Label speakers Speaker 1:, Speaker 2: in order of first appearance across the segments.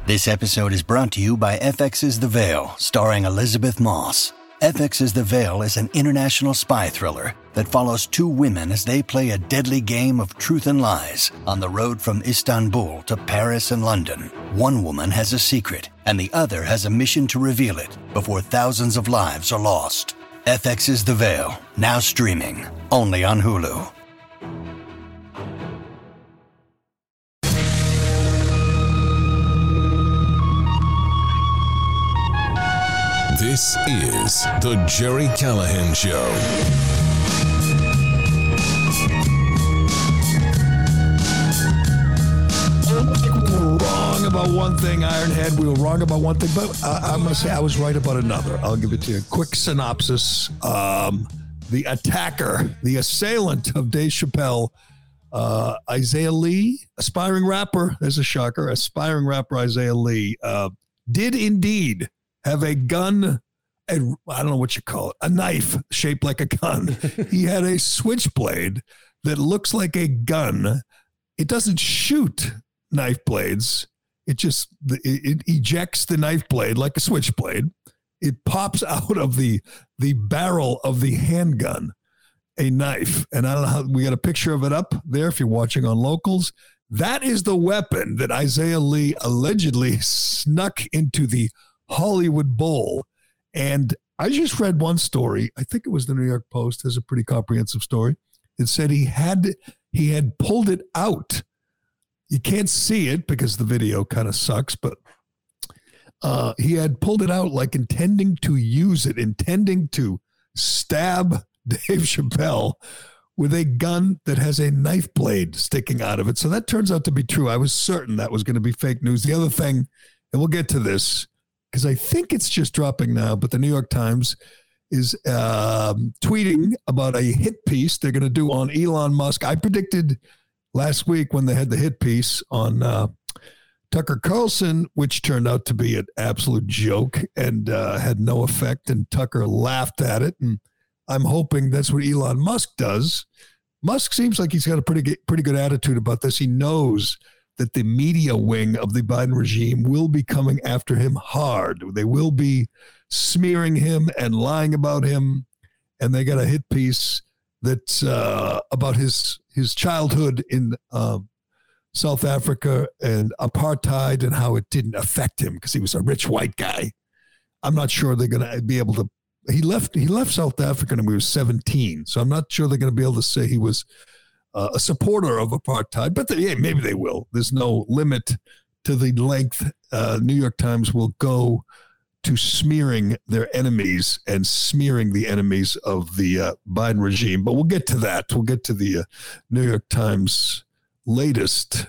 Speaker 1: This episode is brought to you by FX's The Veil, starring Elizabeth Moss. FX's The Veil is an international spy thriller that follows two women as they play a deadly game of truth and lies on the road from Istanbul to Paris and London. One woman has a secret, and the other has a mission to reveal it before thousands of lives are lost. FX's The Veil, now streaming, only on Hulu.
Speaker 2: This is The Jerry Callahan Show.
Speaker 3: Wrong about one thing, Ironhead. We were wrong about one thing, but I must say I was right about another. I'll give it to you. Quick synopsis. The attacker, the assailant of Dave Chappelle, Isaiah Lee, aspiring rapper, there's a shocker, aspiring rapper Isaiah Lee, did indeed have a gun, I don't know what you call it, a knife shaped like a gun. He had a switchblade that looks like a gun. It doesn't shoot knife blades. It ejects the knife blade like a switchblade. It pops out of the barrel of the handgun, a knife. And I don't know how, we got a picture of it up there if you're watching on Locals. That is the weapon that Isaiah Lee allegedly snuck into the Hollywood Bowl. And I just read one story. I think it was the New York Post. Has a pretty comprehensive story. It said he had pulled it out. You can't see it because the video kind of sucks, but he had pulled it out like intending to use it, intending to stab Dave Chappelle with a gun that has a knife blade sticking out of it. So that turns out to be true. I was certain that was going to be fake news. The other thing, and we'll get to this, because I think it's just dropping now, but the New York Times is tweeting about a hit piece they're going to do on Elon Musk. I predicted last week when they had the hit piece on Tucker Carlson, which turned out to be an absolute joke and had no effect, and Tucker laughed at it. And I'm hoping that's what Elon Musk does. Musk seems like he's got a pretty good attitude about this. He knows that the media wing of the Biden regime will be coming after him hard. They will be smearing him and lying about him. And they got a hit piece that's about his childhood in South Africa and apartheid and how it didn't affect him because he was a rich white guy. I'm not sure they're going to be able to. He left South Africa when he was 17. So I'm not sure they're going to be able to say he was a supporter of apartheid, but maybe they will. There's no limit to the length New York Times will go to smearing their enemies and smearing the enemies of the Biden regime. But we'll get to that. We'll get to the New York Times latest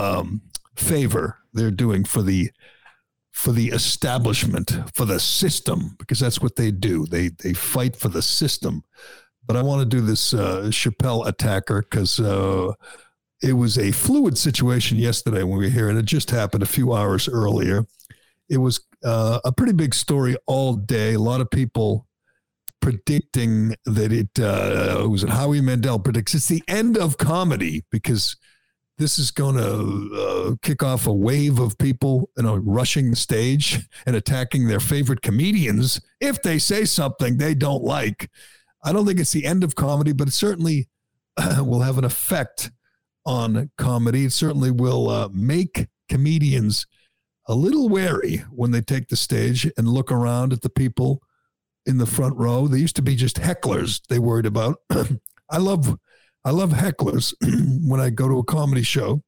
Speaker 3: favor they're doing for the establishment, for the system, because that's what they do. They fight for the system. But I want to do this Chappelle attacker because it was a fluid situation yesterday when we were here, and it just happened a few hours earlier. It was a pretty big story all day. A lot of people predicting that it was Howie Mandel predicts it's the end of comedy because this is going to kick off a wave of people, rushing the stage and attacking their favorite comedians if they say something they don't like. I don't think it's the end of comedy, but it certainly will have an effect on comedy. It certainly will make comedians a little wary when they take the stage and look around at the people in the front row. They used to be just hecklers they worried about. I love hecklers when I go to a comedy show.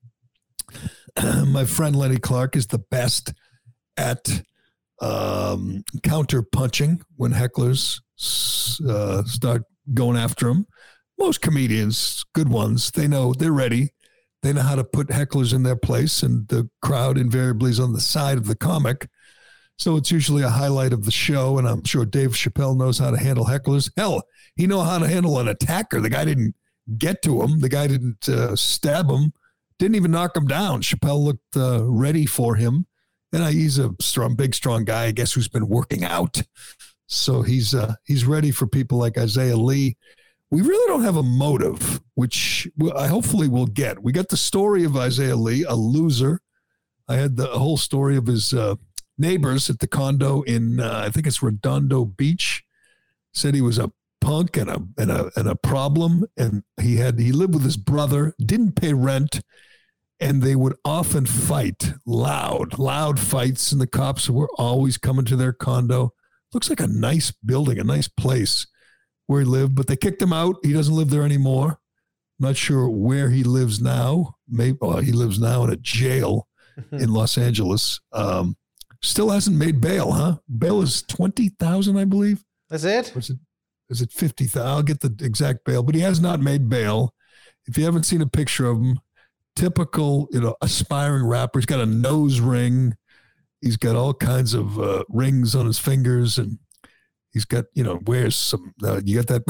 Speaker 3: My friend Lenny Clark is the best at counter punching when hecklers start going after them. Most comedians, good ones, they know they're ready. They know how to put hecklers in their place, and the crowd invariably is on the side of the comic. So it's usually a highlight of the show, and I'm sure Dave Chappelle knows how to handle hecklers. Hell, he knows how to handle an attacker. The guy didn't get to him. The guy didn't stab him, didn't even knock him down. Chappelle looked ready for him. And he's a big, strong guy, I guess, who's been working out. So he's ready for people like Isaiah Lee. We really don't have a motive, which I hopefully will get. We got the story of Isaiah Lee, a loser I had the whole story of his neighbors at the condo in I think it's Redondo Beach. Said he was a punk and a problem, and he lived with his brother, didn't pay rent, and they would often fight, loud fights, and the cops were always coming to their condo. Looks like a nice building, a nice place where he lived, but they kicked him out. He doesn't live there anymore. Not sure where he lives now. Maybe he lives now in a jail in Los Angeles. Still hasn't made bail, huh? Bail is $20,000, I believe.
Speaker 4: That's it?
Speaker 3: Is it 50,000? I'll get the exact bail, but he has not made bail. If you haven't seen a picture of him, typical, aspiring rapper. He's got a nose ring. He's got all kinds of rings on his fingers, and he's got, wears some, you got that?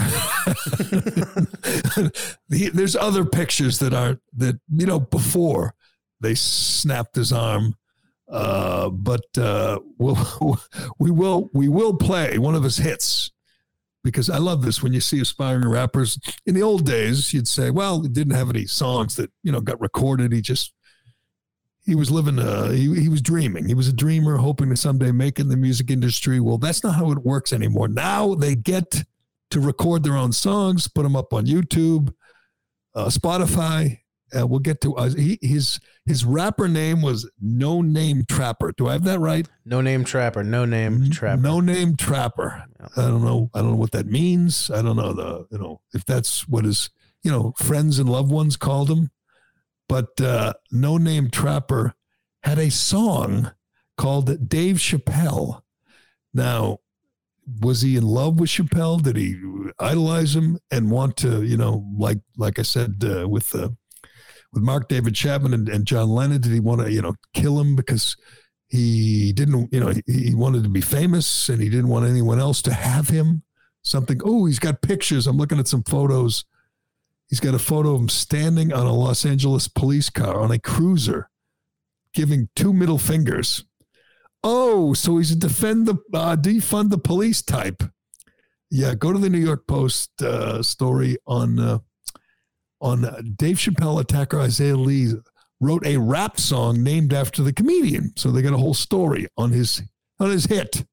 Speaker 3: There's other pictures that before they snapped his arm. But we will play one of his hits, because I love this. When you see aspiring rappers in the old days, you'd say, well, he didn't have any songs that, got recorded. He was living, he was dreaming. He was a dreamer, hoping to someday make it in the music industry. Well, that's not how it works anymore. Now they get to record their own songs, put them up on YouTube, Spotify. We'll get to his rapper name was No Name Trapper. Do I have that right?
Speaker 4: No Name Trapper. No Name Trapper.
Speaker 3: No Name Trapper. I don't know what that means. I don't know if that's what his friends and loved ones called him. But No Name Trapper had a song called Dave Chappelle. Now, was he in love with Chappelle? Did he idolize him and want to, like I said, with Mark David Chapman and John Lennon, did he want to, kill him because he didn't, he wanted to be famous and he didn't want anyone else to have him? He's got pictures. I'm looking at some photos. He's got a photo of him standing on a Los Angeles police car on a cruiser, giving 2 middle fingers. Oh, so he's a defund the police type. Yeah, go to the New York Post story on Dave Chappelle attacker Isaiah Lee wrote a rap song named after the comedian. So they got a whole story on his hit.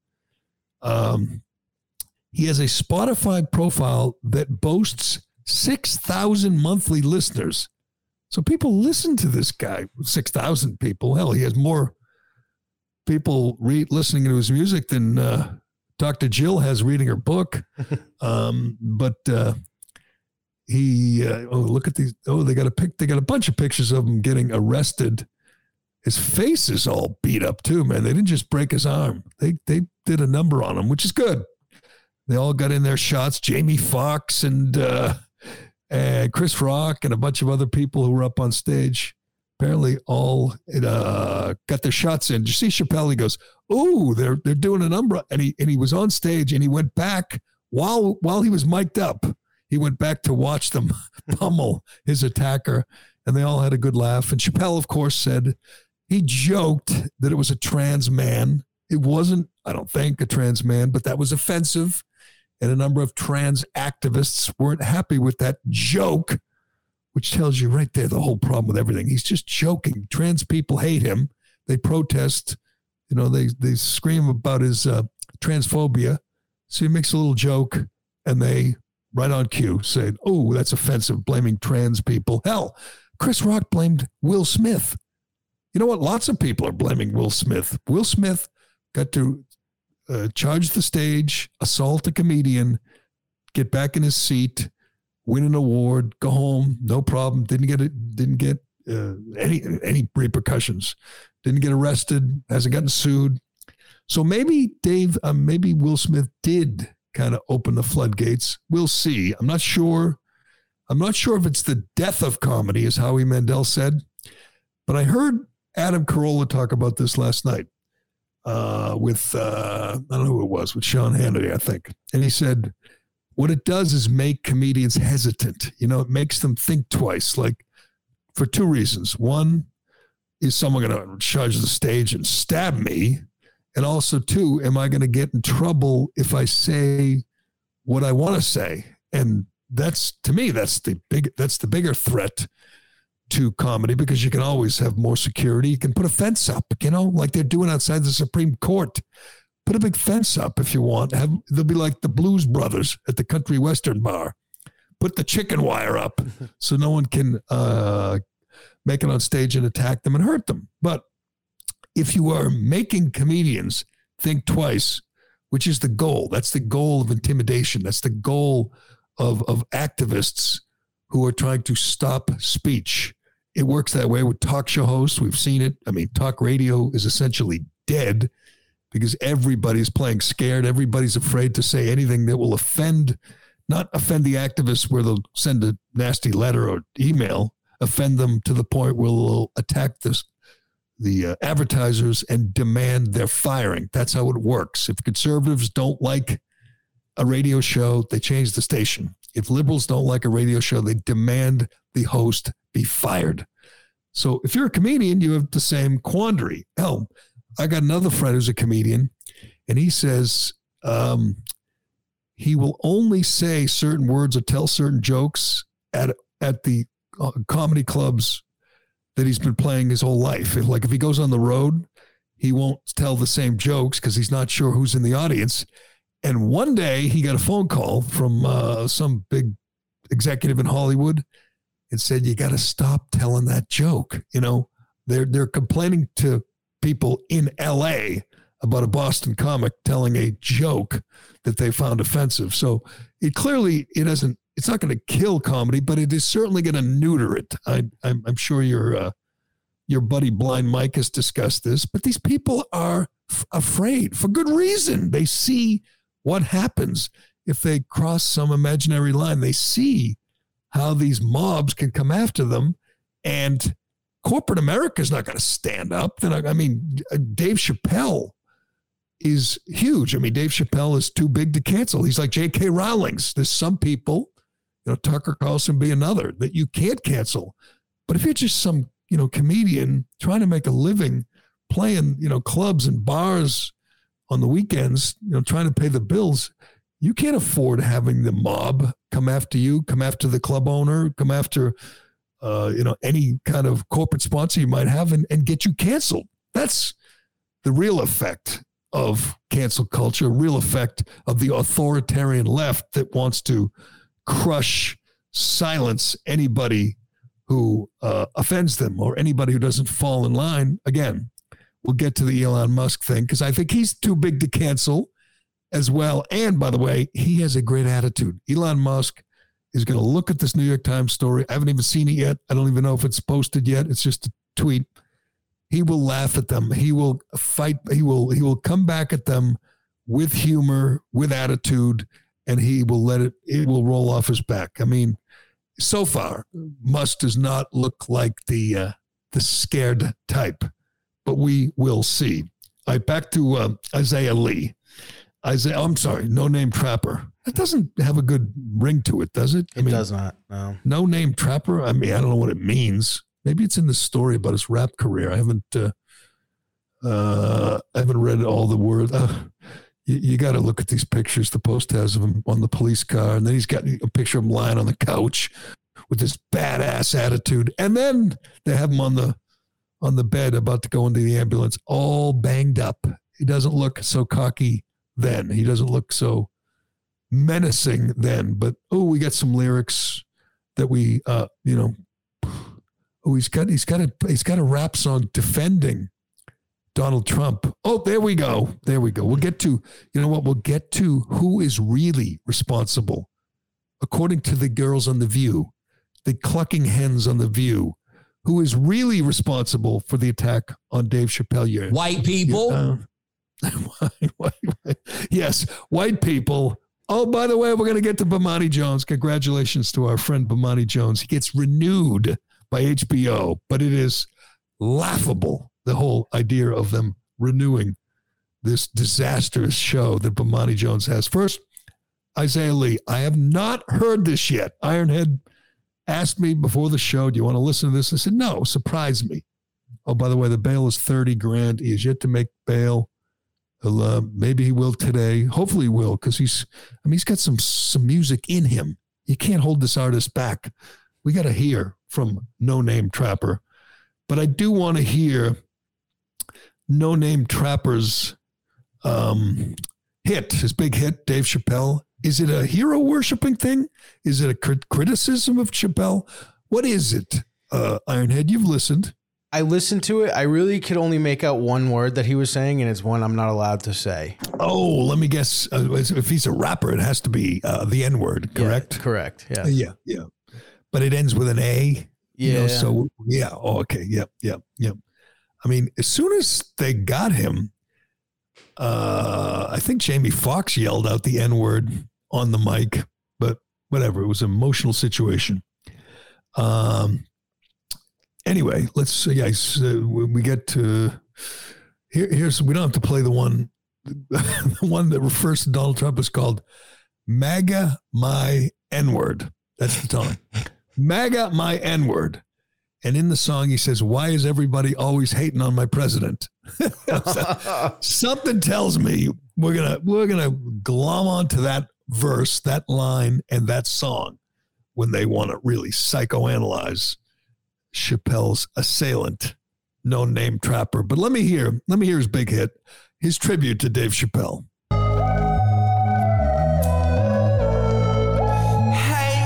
Speaker 3: He has a Spotify profile that boasts 6,000 monthly listeners. So people listen to this guy. 6,000 people. Hell, he has more people listening to his music than Dr. Jill has reading her book. Look at these. Oh, they got a bunch of pictures of him getting arrested. His face is all beat up too, man. They didn't just break his arm. They did a number on him, which is good. They all got in their shots. Jamie Foxx and Chris Rock and a bunch of other people who were up on stage. Apparently all got their shots in. Did you see Chappelle? He goes, "Oh, they're doing a number," and he was on stage and he went back while he was mic'd up. He went back to watch them pummel his attacker, and they all had a good laugh. And Chappelle, of course, said he joked that it was a trans man. It wasn't, I don't think, a trans man, but that was offensive. And a number of trans activists weren't happy with that joke, which tells you right there the whole problem with everything. He's just joking. Trans people hate him. They protest. They scream about his transphobia. So he makes a little joke, and they, right on cue, said, "Oh, that's offensive," blaming trans people. Hell, Chris Rock blamed Will Smith. You know what? Lots of people are blaming Will Smith. Will Smith got to charge the stage, assault a comedian, get back in his seat, win an award, go home, no problem. Didn't get any repercussions. Didn't get arrested. Hasn't gotten sued. So maybe maybe Will Smith did kind of open the floodgates. We'll see. I'm not sure if it's the death of comedy, as Howie Mandel said, but I heard Adam Carolla talk about this last night with, I don't know who it was, with Sean Hannity, I think. And he said, what it does is make comedians hesitant. It makes them think twice, like for 2 reasons. One, is someone going to charge the stage and stab me? And also, 2, am I going to get in trouble if I say what I want to say? And to me, that's the bigger threat to comedy because you can always have more security. You can put a fence up, like they're doing outside the Supreme Court. Put a big fence up if you want. They'll be like the Blues Brothers at the Country Western Bar. Put the chicken wire up so no one can make it on stage and attack them and hurt them. But if you are making comedians think twice, which is the goal, that's the goal of intimidation. That's the goal of activists who are trying to stop speech. It works that way with talk show hosts. We've seen it. I mean, talk radio is essentially dead because everybody's playing scared. Everybody's afraid to say anything that will not offend the activists where they'll send a nasty letter or email, offend them to the point where they'll attack the advertisers and demand their firing. That's how it works. If conservatives don't like a radio show, they change the station. If liberals don't like a radio show, they demand the host be fired. So if you're a comedian, you have the same quandary. Hell, I got another friend who's a comedian, and he says he will only say certain words or tell certain jokes at the comedy clubs that he's been playing his whole life. If he goes on the road, he won't tell the same jokes because he's not sure who's in the audience. And one day he got a phone call from some big executive in Hollywood and said, you got to stop telling that joke. They're complaining to people in LA about a Boston comic telling a joke that they found offensive. So it's not going to kill comedy, but it is certainly going to neuter it. I'm sure your buddy Blind Mike has discussed this, but these people are afraid for good reason. They see what happens if they cross some imaginary line. They see how these mobs can come after them, and corporate America is not going to stand up. Dave Chappelle is huge. Dave Chappelle is too big to cancel. He's like J.K. Rowling's. There's some people, Tucker Carlson be another, that you can't cancel. But if you're just some, comedian trying to make a living playing, clubs and bars on the weekends, trying to pay the bills, you can't afford having the mob come after you, come after the club owner, come after, any kind of corporate sponsor you might have and get you canceled. That's the real effect of cancel culture, real effect of the authoritarian left that wants to silence anybody who offends them or anybody who doesn't fall in line. Again, we'll get to the Elon Musk thing because I think he's too big to cancel as well. And by the way, he has a great attitude. Elon Musk is going to look at this New York Times story. I haven't even seen it yet. I don't even know if it's posted yet. It's just a tweet. He will laugh at them. He will fight. He will come back at them with humor, with attitude, and he will it will roll off his back. So far, Musk does not look like the scared type, but we will see. All right, back to Isaiah Lee. I'm sorry, No Name Trapper. That doesn't have a good ring to it, does it?
Speaker 4: It does not, no.
Speaker 3: No Name Trapper? I don't know what it means. Maybe it's in the story about his rap career. I haven't read all the words. You got to look at these pictures the Post has of him on the police car, and then he's got a picture of him lying on the couch with this badass attitude, and then they have him on the bed about to go into the ambulance, all banged up. He doesn't look so cocky then. He doesn't look so menacing then. But we got some lyrics that we he's got a rap song defending Donald Trump. Oh, there we go. We'll get to, we'll get to who is really responsible. According to the girls on The View, the clucking hens on The View, who is really responsible for the attack on Dave Chappelle.
Speaker 5: White people.
Speaker 3: Yes, white people. Oh, by the way, we're going to get to Bomani Jones. Congratulations to our friend Bomani Jones. He gets renewed by HBO, but it is laughable, the whole idea of them renewing this disastrous show that Bomani Jones has. First, Isaiah Lee. I have not heard this yet. Ironhead asked me before the show, do you want to listen to this? I said, no, surprise me. Oh, by the way, the bail is $30,000. He has yet to make bail. Maybe he will today. Hopefully he will, because he's got some music in him. You can't hold this artist back we got to hear from No Name Trapper, but I do want to hear No Name Trapper's his big hit, Dave Chappelle. Is it a hero worshiping thing? Is it a criticism of Chappelle? What is it, Ironhead? You've listened.
Speaker 4: I listened to it. I really could only make out one word that he was saying, and it's one I'm not allowed to say.
Speaker 3: Oh, let me guess. If he's a rapper, it has to be the N-word, correct?
Speaker 4: Yeah, correct. Yeah.
Speaker 3: Yeah. But it ends with an A.
Speaker 4: Yeah.
Speaker 3: So, yeah. Oh, okay. Yep. I mean, as soon as they got him, I think Jamie Foxx yelled out the N-word on the mic, but whatever. It was an emotional situation. Anyway, let's we get to here's we don't have to play the one that refers to Donald Trump is called MAGA My N-word. That's the song. MAGA My N-word. And in the song he says, "Why is everybody always hating on my president?" Something tells me we're gonna glom onto that verse, that line, and that song when they want to really psychoanalyze Chappelle's assailant, No Name Trapper. But let me hear his big hit, his tribute to Dave Chappelle.
Speaker 5: Hey,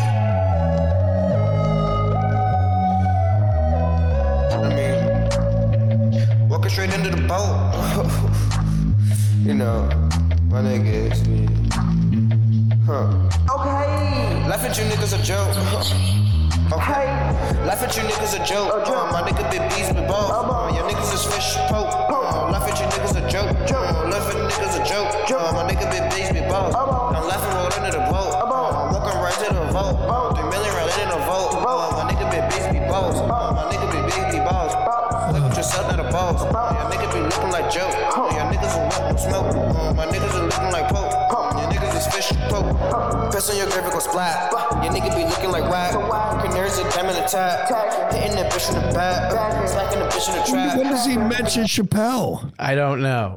Speaker 5: I mean, walking straight into the boat. You know, my nigga is me. Okay, life at you niggas a joke. Okay, laugh at you niggas a joke. My nigga big bees with balls. Your niggas is fish poke. Laugh at you niggas a joke. Laugh at niggas a joke. My nigga big bees with balls. I'm laughing rolled into the boat. I'm walking right to the vote. 3 million right in the vote. My nigga big bees with balls. My nigga big bees with balls. Look at yourself at the balls. Your nigga be looking like Joe. Your niggas are walking smoke. My niggas are looking like Pope. Your niggas is fish poke. Press on your grave, it gon' splat. Your nigga be looking like whack. Canaries a dime in the tap. Hitting the bitch in the back. Slacking the bitch in the trap.
Speaker 3: When does he mention Chappelle?
Speaker 4: I don't know.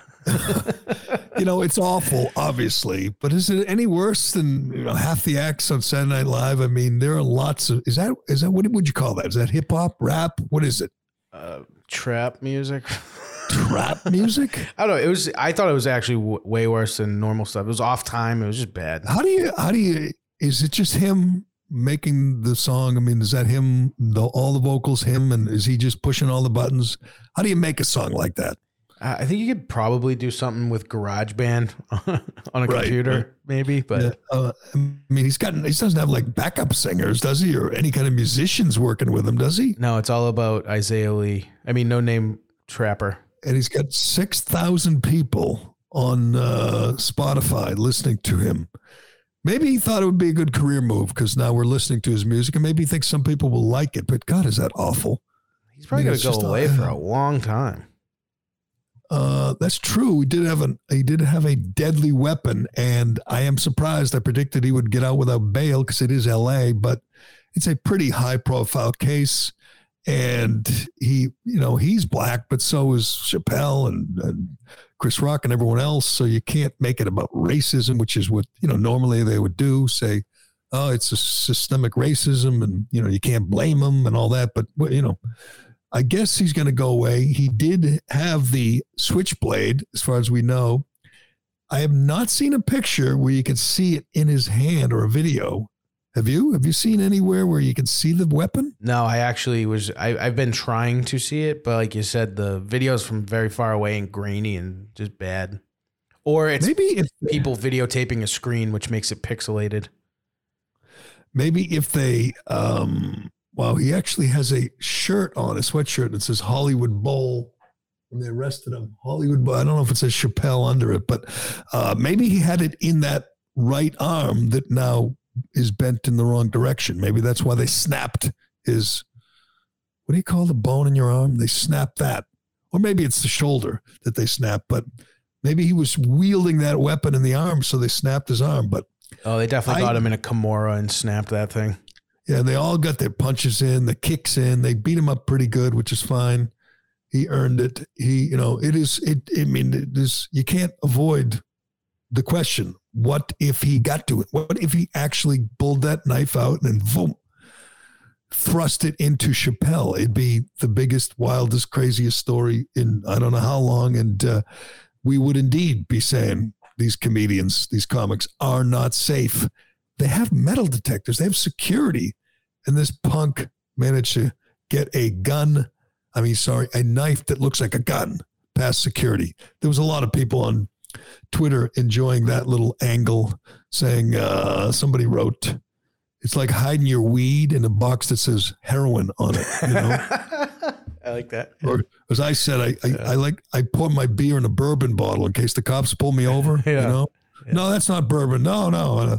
Speaker 3: It's awful, obviously, but is it any worse than half the acts on Saturday Night Live? I mean, there are lots of. Is that what would you call that? Is that hip hop, rap? What is it?
Speaker 4: Trap music.
Speaker 3: Trap music?
Speaker 4: I don't know. I thought it was actually way worse than normal stuff. It was off time. It was just bad.
Speaker 3: How do you? Is it just him making the song? I mean, is that him? All the vocals, him, and is he just pushing all the buttons? How do you make a song like that?
Speaker 4: I think you could probably do something with GarageBand on a computer, maybe. But
Speaker 3: I mean, he doesn't have like backup singers, does he, or any kind of musicians working with him, does he?
Speaker 4: No, it's all about Isaiah Lee. I mean, No Name Trapper.
Speaker 3: And he's got 6,000 people on Spotify listening to him. Maybe he thought it would be a good career move because now we're listening to his music, and maybe he thinks some people will like it. But God, is that awful?
Speaker 4: He's probably going to go away for a long time.
Speaker 3: That's true. He did have a deadly weapon, and I am surprised. I predicted he would get out without bail because it is L.A., but it's a pretty high-profile case. And he's black, but so is Chappelle and Chris Rock and everyone else. So you can't make it about racism, which is what, normally they would do. Say, oh, it's a systemic racism and, you can't blame them and all that. But, I guess he's going to go away. He did have the switchblade, as far as we know. I have not seen a picture where you can see it in his hand or a video. Have you? Have you seen anywhere where you can see the weapon?
Speaker 4: No, I actually I've been trying to see it, but like you said, the video's from very far away and grainy and just bad. Or it's people videotaping a screen, which makes it pixelated. Maybe if they, he actually has a shirt on, a sweatshirt that says Hollywood Bowl. When they arrested him, Hollywood Bowl. I don't know if it says Chappelle under it, but maybe he had it in that right arm that now is bent in the wrong direction. Maybe that's why they snapped his, what do you call the bone in your arm? They snapped that. Or maybe it's the shoulder that they snapped, but maybe he was wielding that weapon in the arm, so they snapped his arm. But they definitely got him in a Kimura and snapped that thing.
Speaker 3: Yeah, they all got their punches in, the kicks in. They beat him up pretty good, which is fine. He earned it. You can't avoid the question. What if he got to it? What if he actually pulled that knife out and then boom? thrust it into Chappelle, it'd be the biggest, wildest, craziest story in I don't know how long. And we would indeed be saying these comedians, these comics are not safe. They have metal detectors. They have security. And this punk managed to get a knife that looks like a gun past security. There was a lot of people on Twitter enjoying that little angle, saying somebody wrote, it's like hiding your weed in a box that says heroin on it. You know?
Speaker 4: I like that.
Speaker 3: Or as I said, I pour my beer in a bourbon bottle in case the cops pull me over.
Speaker 4: Yeah.
Speaker 3: You know, no, that's not bourbon. No.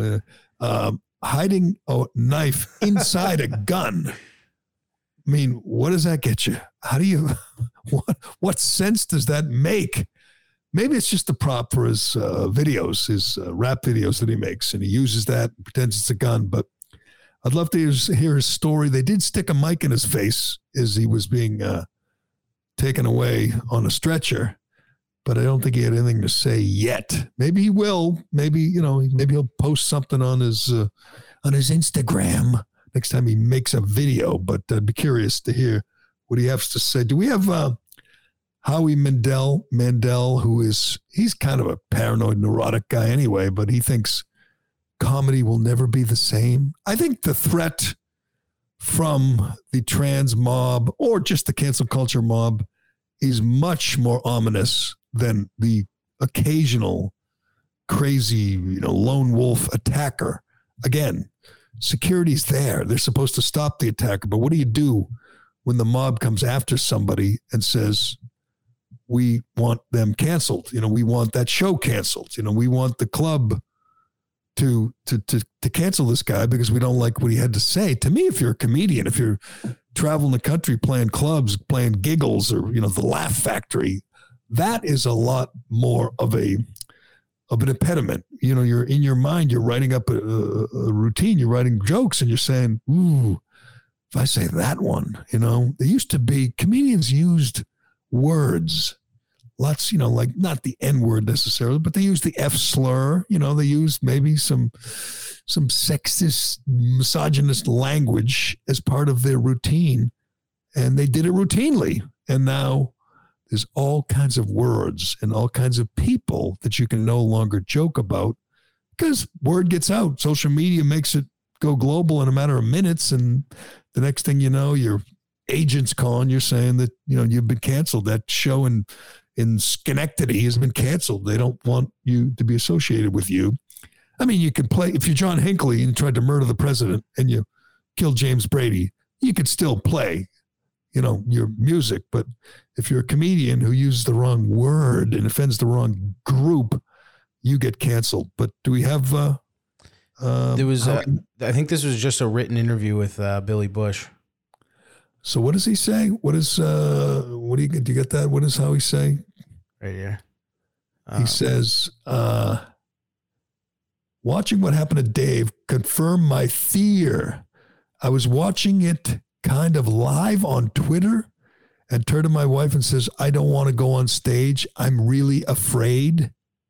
Speaker 3: Hiding a knife inside a gun. I mean, what does that get you? How do you? What sense does that make? Maybe it's just a prop for his videos, his rap videos that he makes, and he uses that, pretends it's a gun. But I'd love to hear his story. They did stick a mic in his face as he was being taken away on a stretcher, but I don't think he had anything to say yet. Maybe he will. Maybe he'll post something on his Instagram next time he makes a video. But I'd be curious to hear what he has to say. Do we have Howie Mandel, he's kind of a paranoid, neurotic guy anyway, but he thinks comedy will never be the same. I think the threat from the trans mob or just the cancel culture mob is much more ominous than the occasional crazy, lone wolf attacker. Again, security's there. They're supposed to stop the attacker. But what do you do when the mob comes after somebody and says, we want them canceled? We want that show canceled. We want the club to cancel this guy because we don't like what he had to say. To me, if you're a comedian, if you're traveling the country playing clubs, playing Giggles or, the Laugh Factory, that is a lot more of an impediment. You're in your mind, you're writing up a routine, you're writing jokes and you're saying, ooh, if I say that one, there used to be comedians used words, lots, like not the N word necessarily, but they used the F slur, they used maybe some sexist, misogynist language as part of their routine. And they did it routinely. And now there's all kinds of words and all kinds of people that you can no longer joke about because word gets out. Social media makes it go global in a matter of minutes. And the next thing you know, your agent's calling, you're saying that, you've been canceled. That show in Schenectady has been canceled. They don't want you to be associated with you. I mean, you can play, if you're John Hinckley and you tried to murder the president and you killed James Brady, you could still play, your music. But if you're a comedian who uses the wrong word and offends the wrong group, you get canceled. But do we have,
Speaker 4: there was, I think this was just a written interview with Billy Bush.
Speaker 3: So what does he say? What do you get that? What does Howie say?
Speaker 4: Right here.
Speaker 3: He says, watching what happened to Dave confirmed my fear. I was watching it kind of live on Twitter and turned to my wife and says, I don't want to go on stage. I'm really afraid.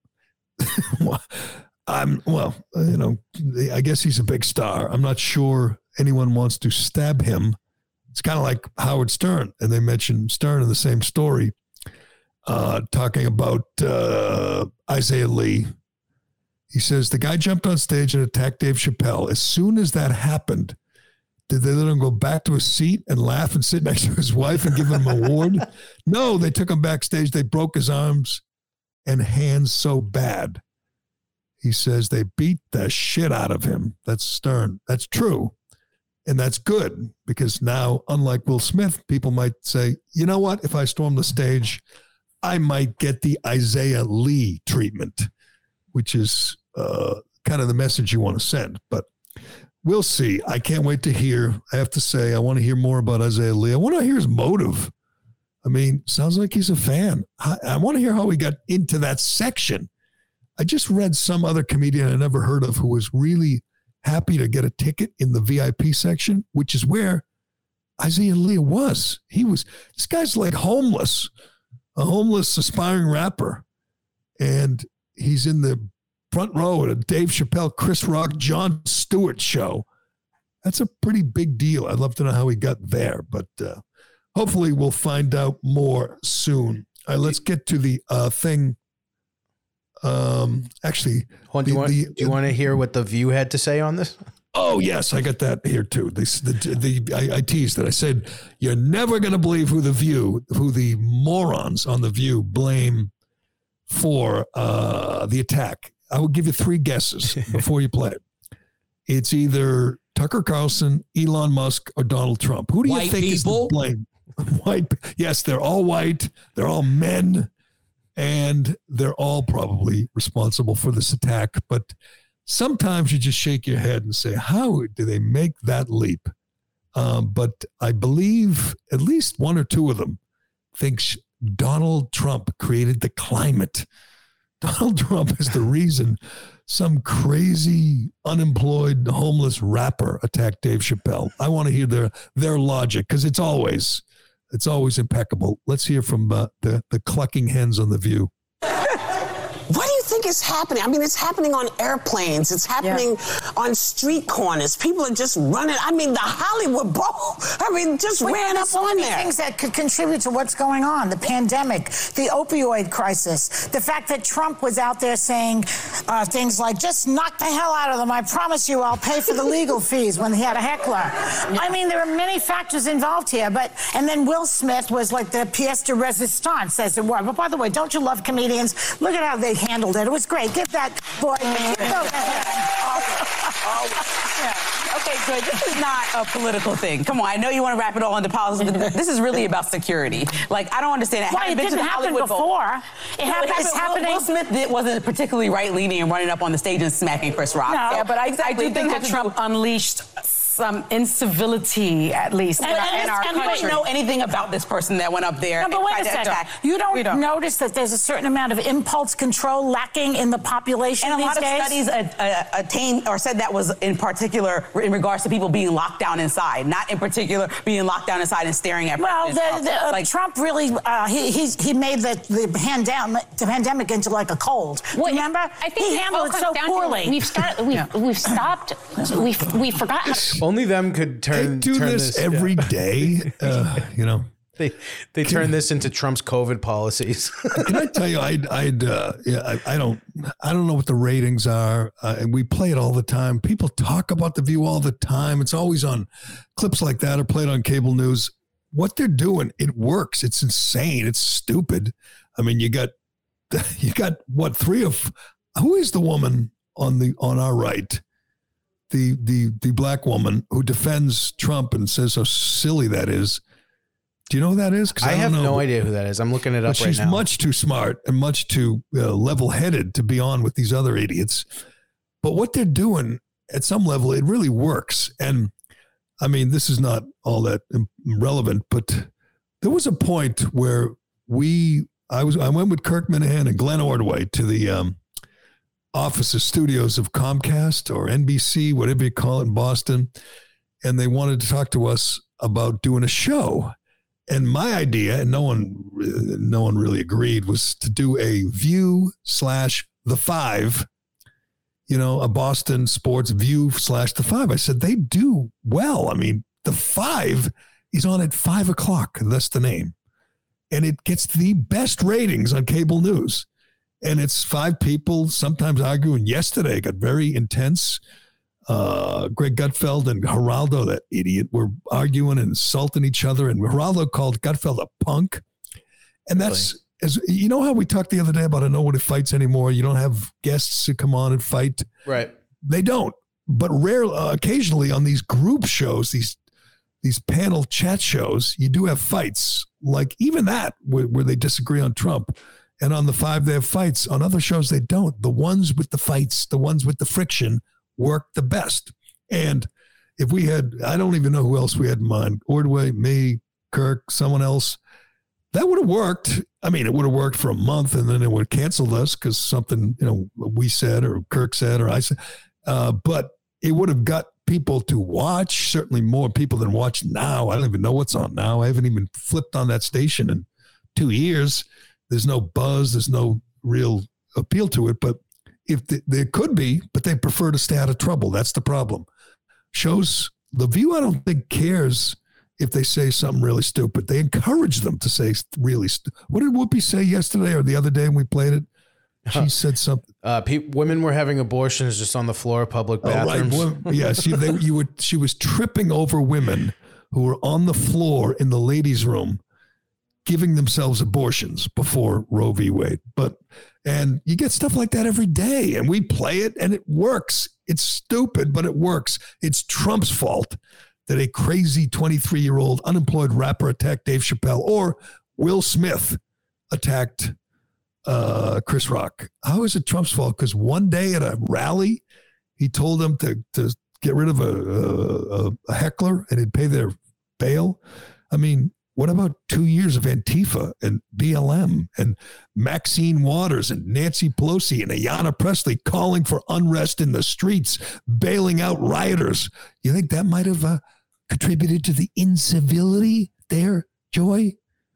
Speaker 3: I guess he's a big star. I'm not sure anyone wants to stab him. It's kind of like Howard Stern, and they mentioned Stern in the same story, talking about Isaiah Lee. He says, the guy jumped on stage and attacked Dave Chappelle. As soon as that happened, did they let him go back to his seat and laugh and sit next to his wife and give him an award? No, they took him backstage. They broke his arms and hands so bad. He says they beat the shit out of him. That's Stern. That's true. And that's good because now, unlike Will Smith, people might say, you know what? If I storm the stage, I might get the Isaiah Lee treatment, which is kind of the message you want to send. But we'll see. I can't wait to hear. I have to say, I want to hear more about Isaiah Lee. I want to hear his motive. I mean, sounds like he's a fan. I want to hear how he got into that section. I just read some other comedian I never heard of who was really happy to get a ticket in the VIP section, which is where Isaiah Lee was. This guy's like homeless, a homeless aspiring rapper. And he's in the front row at a Dave Chappelle, Chris Rock, Jon Stewart show. That's a pretty big deal. I'd love to know how he got there, but hopefully we'll find out more soon. All right, let's get to the thing. Actually,
Speaker 4: do you want to hear what The View had to say on this?
Speaker 3: Oh, yes, I got that here, too. I teased it. I said, you're never going to believe who the morons on The View blame for the attack. I will give you 3 guesses before you play it. It's either Tucker Carlson, Elon Musk, or Donald Trump. Who do you think is the blame? White. Yes, they're all white. They're all men. And they're all probably responsible for this attack. But sometimes you just shake your head and say, how do they make that leap? But I believe at least 1 or 2 of them thinks Donald Trump created the climate. Donald Trump is the reason some crazy, unemployed, homeless rapper attacked Dave Chappelle. I want to hear their logic because it's always impeccable. Let's hear from the clucking hens on The View.
Speaker 6: What do you think is happening? I mean, it's happening on airplanes. It's happening on street corners. People are just running. I mean, the Hollywood Bowl, just ran up on there.
Speaker 7: Things that could contribute to what's going on, the pandemic, the opioid crisis, the fact that Trump was out there saying things like, just knock the hell out of them. I promise you I'll pay for the legal fees when he had a heckler. I mean, there are many factors involved here. And then Will Smith was like the pièce de résistance, as it were. But by the way, don't you love comedians? Look at how they handled it. It was great. Give that boy.
Speaker 8: Okay, good. This is not a political thing. Come on, I know you want to wrap it all into politics, but this is really about security. Like, I don't understand it.
Speaker 7: Why, it didn't happen before. It's happening.
Speaker 8: Will Smith wasn't particularly right-leaning and running up on the stage and smacking Chris Rock.
Speaker 9: No, yeah, but I do think that Trump unleashed some incivility, at least, in our country.
Speaker 8: We don't know anything about this person that went up there.
Speaker 7: No, but wait a second. You don't notice that there's a certain amount of impulse control lacking in the population
Speaker 8: these days? And a lot of studies attained or said that was in particular in regards to people being locked down inside, not in particular being locked down inside and staring at.
Speaker 7: Well, Trump really he made the pandemic into like a cold. Remember?
Speaker 9: I think
Speaker 7: he handled it so poorly.
Speaker 9: We've forgotten.
Speaker 4: Only them could turn
Speaker 3: this every day.
Speaker 4: They turn this into Trump's COVID policies.
Speaker 3: Can I tell you? I don't know what the ratings are, and we play it all the time. People talk about The View all the time. It's always on clips like that or played on cable news. What they're doing, it works. It's insane. It's stupid. I mean, you got what, 3 of who is the woman on our right? The black woman who defends Trump and says how silly that is. Do you know who that is?
Speaker 4: I have no idea who that is. I'm looking it up right now.
Speaker 3: She's much too smart and much too level-headed to be on with these other idiots. But what they're doing, at some level, it really works. And, I mean, this is not all that relevant, but there was a point where I went with Kirk Minahan and Glenn Ordway to the offices, studios of Comcast or NBC, whatever you call it in Boston. And they wanted to talk to us about doing a show. And my idea, and no one really agreed, was to do a View/The Five, a Boston sports View/The Five. I said, they do well. I mean, The Five is on at 5:00. That's the name. And it gets the best ratings on cable news. And it's 5 people sometimes arguing. Yesterday it got very intense. Greg Gutfeld and Geraldo, that idiot, were arguing and insulting each other. And Geraldo called Gutfeld a punk. And that's, as you know how we talked the other day about nobody fights anymore. You don't have guests who come on and fight.
Speaker 4: Right.
Speaker 3: They don't. But occasionally on these group shows, these panel chat shows, you do have fights. Like even that, where they disagree on Trump. And on The Five, they have fights. On other shows, they don't. The ones with the fights, the ones with the friction work the best. And if we had, I don't even know who else we had in mind, Ordway, me, Kirk, someone else, that would have worked. I mean, it would have worked for a month and then it would have canceled us because something, we said or Kirk said or I said. But it would have got people to watch, certainly more people than watch now. I don't even know what's on now. I haven't even flipped on that station in 2 years. There's no buzz. There's no real appeal to it. But there could be, but they prefer to stay out of trouble. That's the problem. Shows The View, I don't think, cares if they say something really stupid. They encourage them to say really What did Whoopi say yesterday or the other day when we played it? She said something.
Speaker 4: Women were having abortions just on the floor of public bathrooms.
Speaker 3: Right. Well, yeah, she was tripping over women who were on the floor in the ladies' room giving themselves abortions before Roe v. Wade. And you get stuff like that every day, and we play it, and it works. It's stupid, but it works. It's Trump's fault that a crazy 23-year-old unemployed rapper attacked Dave Chappelle, or Will Smith attacked Chris Rock. How is it Trump's fault? Because one day at a rally, he told them to get rid of a heckler and he'd pay their bail. I mean, what about 2 years of Antifa and BLM and Maxine Waters and Nancy Pelosi and Ayanna Pressley calling for unrest in the streets, bailing out rioters? You think that might have contributed to the incivility there, Joy?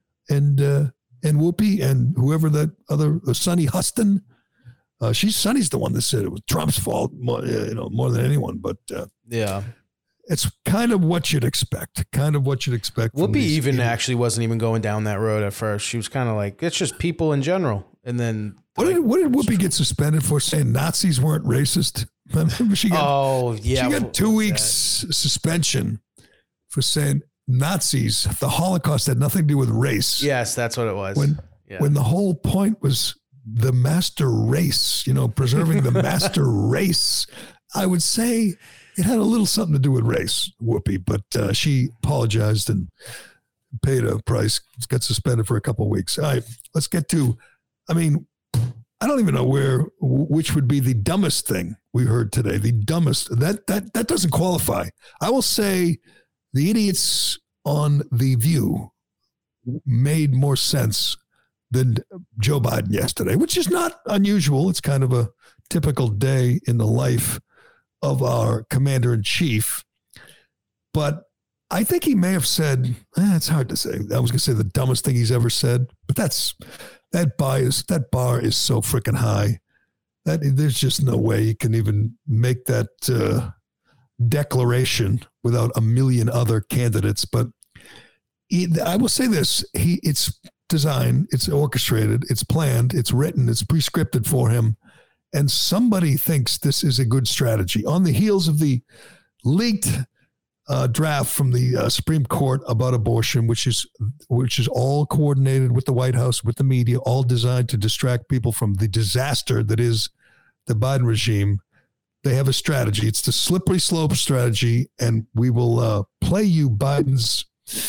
Speaker 3: And Whoopi and whoever that other Sonny Huston, Sonny's the one that said it was Trump's fault, more than anyone. But
Speaker 4: yeah,
Speaker 3: it's kind of what you'd expect.
Speaker 4: Whoopi even actually wasn't even going down that road at first. She was kind of like, it's just people in general. And then
Speaker 3: what did Whoopi get suspended for? Saying Nazis weren't racist. She got 2 weeks suspension for saying Nazis, the Holocaust had nothing to do with race.
Speaker 4: Yes, that's what it was.
Speaker 3: When the whole point was the master race, preserving the master race, I would say it had a little something to do with race, Whoopi, but she apologized and paid a price, got suspended for a couple of weeks. All right, let's get to, I don't even know which would be the dumbest thing we heard today. The dumbest, that doesn't qualify. I will say the idiots on The View made more sense than Joe Biden yesterday, which is not unusual. It's kind of a typical day in the life of our commander-in-chief. But I think he may have said, it's hard to say. I was going to say the dumbest thing he's ever said, but that bar is so freaking high that there's just no way you can even make that declaration without a million other candidates. But I will say this, it's designed, it's orchestrated, it's planned, it's written, it's prescripted for him. And somebody thinks this is a good strategy. On the heels of the leaked draft from the Supreme Court about abortion, which is all coordinated with the White House, with the media, all designed to distract people from the disaster that is the Biden regime. They have a strategy. It's the slippery slope strategy, and we will play you Biden's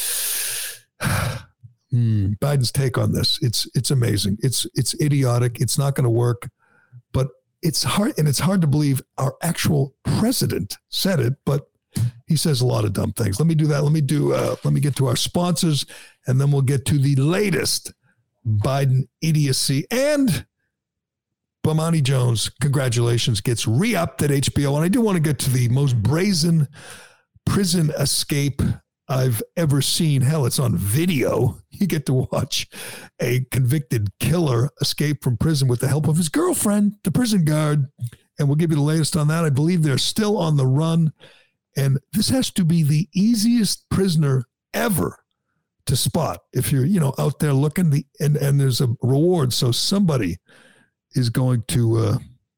Speaker 3: take on this. It's amazing. It's idiotic. It's not going to work, but it's hard, and it's hard to believe our actual president said it, but he says a lot of dumb things. Let me do that. Let me get to our sponsors, and then we'll get to the latest Biden idiocy. And Bomani Jones, congratulations, gets re-upped at HBO. And I do want to get to the most brazen prison escape I've ever seen. Hell, it's on video. You get to watch a convicted killer escape from prison with the help of his girlfriend, the prison guard. And we'll give you the latest on that. I believe they're still on the run. And this has to be the easiest prisoner ever to spot if you're, out there looking. And there's a reward. So somebody is going to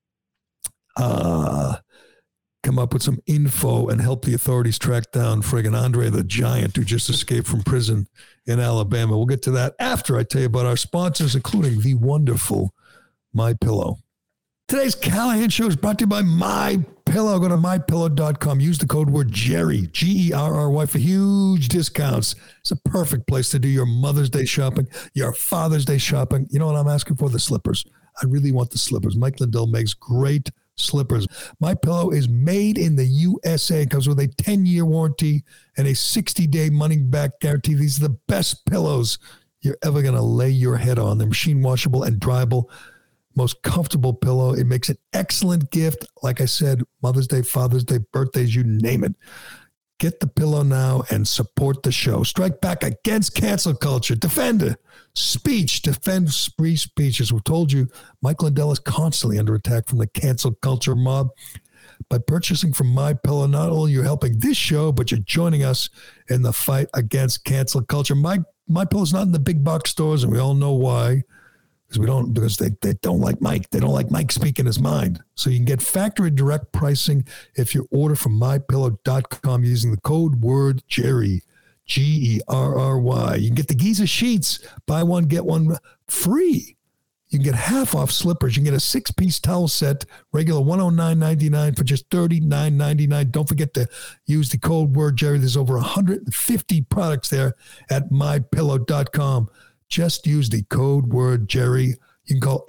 Speaker 3: come up with some info and help the authorities track down friggin' Andre the Giant, who just escaped from prison in Alabama. We'll get to that after I tell you about our sponsors, including the wonderful MyPillow. Today's Callahan Show is brought to you by MyPillow. Go to MyPillow.com. Use the code word Jerry, Gerry, for huge discounts. It's a perfect place to do your Mother's Day shopping, your Father's Day shopping. You know what I'm asking for? The slippers. I really want the slippers. Mike Lindell makes great slippers. MyPillow is made in the USA. It comes with a 10-year warranty and a 60-day money-back guarantee. These are the best pillows you're ever going to lay your head on. They're machine washable and dryable. Most comfortable pillow. It makes an excellent gift. Like I said, Mother's Day, Father's Day, birthdays, you name it. Get the pillow now and support the show. Strike back against cancel culture. Defend speech. Defend free speech. As we told you, Mike Lindell is constantly under attack from the cancel culture mob. By purchasing from MyPillow, not only are you helping this show, but you're joining us in the fight against cancel culture. MyPillow's not in the big box stores, and we all know why. Because they don't like Mike. They don't like Mike speaking his mind. So you can get factory direct pricing if you order from MyPillow.com using the code word Jerry, Gerry. You can get the Giza sheets, buy one, get one free. You can get half off slippers. You can get a 6-piece towel set, regular $109.99 for just $39.99. Don't forget to use the code word Jerry. There's over 150 products there at MyPillow.com. Just use the code word Jerry. You can call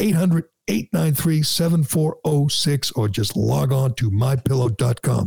Speaker 3: 800-893-7406 or just log on to MyPillow.com.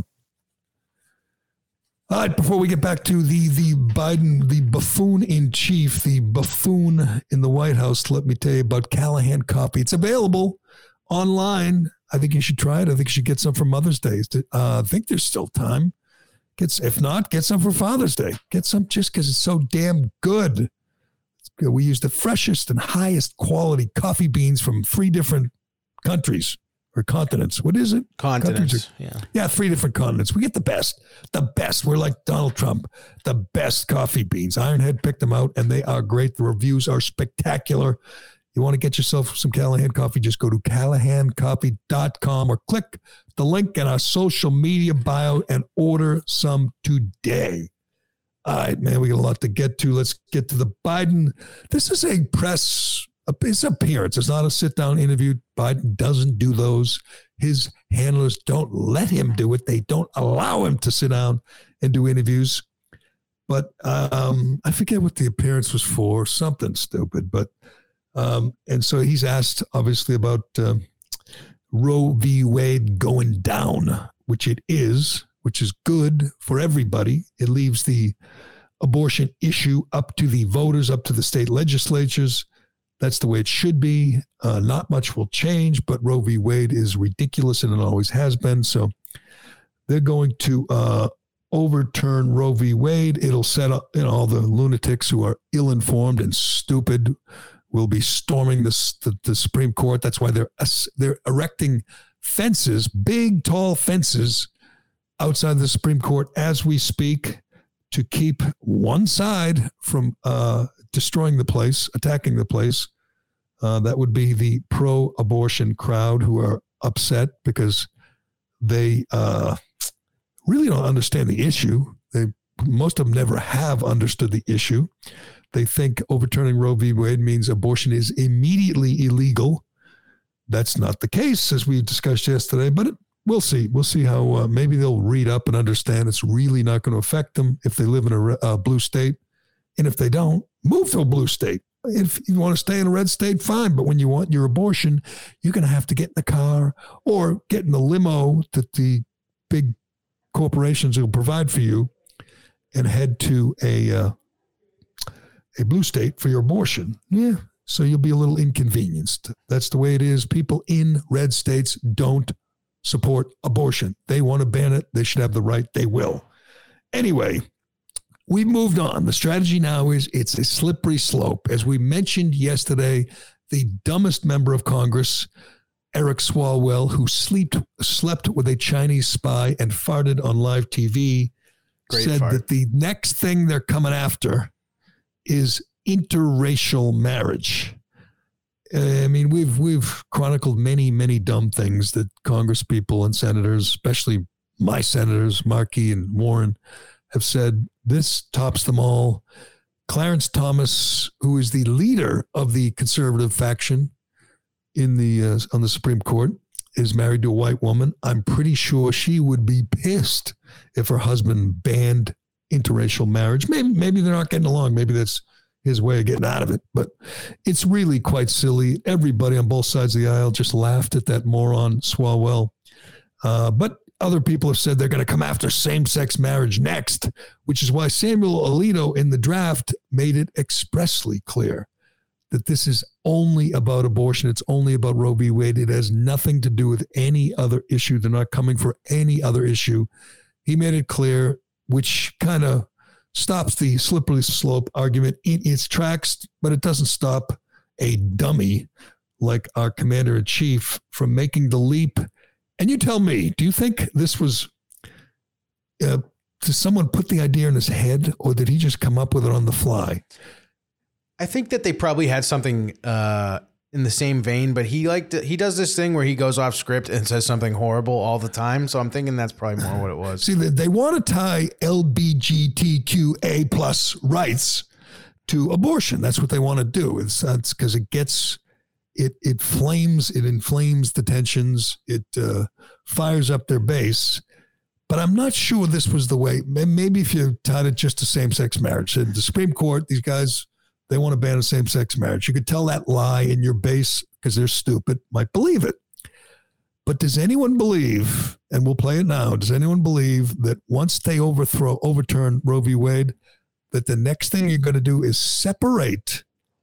Speaker 3: All right, before we get back to the Biden, the buffoon in chief, the buffoon in the White House, let me tell you about Callahan Coffee. It's available online. I think you should try it. I think you should get some for Mother's Day. I think there's still time. If not, get some for Father's Day. Get some just because it's so damn good. We use the freshest and highest quality coffee beans from 3 different countries. Or continents. What is it?
Speaker 4: Continents.
Speaker 3: Yeah, 3 different continents. We get the best. The best. We're like Donald Trump. The best coffee beans. Ironhead picked them out, and they are great. The reviews are spectacular. You want to get yourself some Callahan coffee, just go to CallahanCoffee.com or click the link in our social media bio and order some today. All right, man, we got a lot to get to. Let's get to the Biden. This is a press appearance. It's not a sit-down interview. Biden doesn't do those. His handlers don't let him do it. They don't allow him to sit down and do interviews. But I forget what the appearance was for, something stupid. But and so he's asked, obviously, about Roe v. Wade going down, which it is, which is good for everybody. It leaves the abortion issue up to the voters, up to the state legislatures. That's the way it should be. Not much will change, but Roe v. Wade is ridiculous, and it always has been. So they're going to overturn Roe v. Wade. It'll set up, all the lunatics who are ill-informed and stupid will be storming the Supreme Court. That's why they're erecting fences, big, tall fences outside the Supreme Court as we speak to keep one side from destroying the place, attacking the place. That would be the pro-abortion crowd who are upset because they really don't understand the issue. Most of them never have understood the issue. They think overturning Roe v. Wade means abortion is immediately illegal. That's not the case, as we discussed yesterday, but we'll see. We'll see how maybe they'll read up and understand it's really not going to affect them if they live in a blue state. And if they don't, move to a blue state. If you want to stay in a red state, fine. But when you want your abortion, you're going to have to get in the car or get in the limo that the big corporations will provide for you and head to a blue state for your abortion. Yeah. So you'll be a little inconvenienced. That's the way it is. People in red states don't support abortion. They want to ban it. They should have the right. They will. Anyway, we've moved on. The strategy now is it's a slippery slope. As we mentioned yesterday, the dumbest member of Congress, Eric Swalwell, who slept with a Chinese spy and farted on live TV, said that the next thing they're coming after is interracial marriage. I mean, we've chronicled many, many dumb things that Congress people and senators, especially my senators, Markey and Warren, have said. This tops them all. Clarence Thomas, who is the leader of the conservative faction in the on the Supreme Court, is married to a white woman. I'm pretty sure she would be pissed if her husband banned interracial marriage. Maybe they're not getting along. Maybe that's his way of getting out of it. But it's really quite silly. Everybody on both sides of the aisle just laughed at that moron Swalwell. But other people have said they're going to come after same-sex marriage next, which is why Samuel Alito in the draft made it expressly clear that this is only about abortion. It's only about Roe v. Wade. It has nothing to do with any other issue. They're not coming for any other issue. He made it clear, which kind of stops the slippery slope argument in its tracks, but it doesn't stop a dummy like our commander-in-chief from making the leap And you tell me, do you think this was, did someone put the idea in his head, or did he just come up with it on the fly?
Speaker 4: I think that they probably had something in the same vein, but he does this thing where he goes off script and says something horrible all the time. So I'm thinking that's probably more what it was.
Speaker 3: See, they want to tie LGBTQA plus rights to abortion. That's what they want to do. It's because it inflames the tensions. It fires up their base. But I'm not sure this was the way. Maybe if you tied it just to same-sex marriage. The Supreme Court, these guys, they want to ban a same-sex marriage. You could tell that lie in your base because they're stupid, might believe it. But does anyone believe, and we'll play it now, does anyone believe that once they overturn Roe v. Wade, that the next thing you're going to do is separate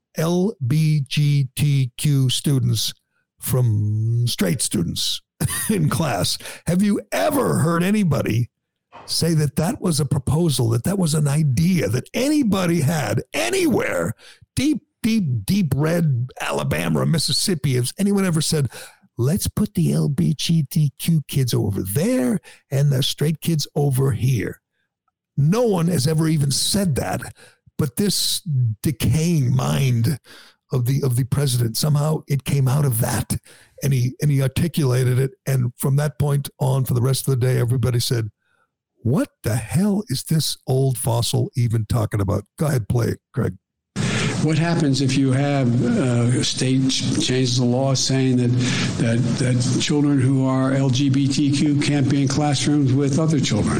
Speaker 3: LGBTQ students from straight students in class? Have you ever heard anybody say that was a proposal, that was an idea that anybody had anywhere, deep red Alabama or Mississippi? Has anyone ever said, let's put the LGBTQ kids over there and the straight kids over here? No one has ever even said that, but this decaying mind of the president, somehow it came out of that, and he articulated it. And from that point on, for the rest of the day, everybody said, what the hell is this old fossil even talking about? Go ahead, play it, Greg.
Speaker 10: What happens if you have a state changes the law saying that children who are LGBTQ can't be in classrooms with other children?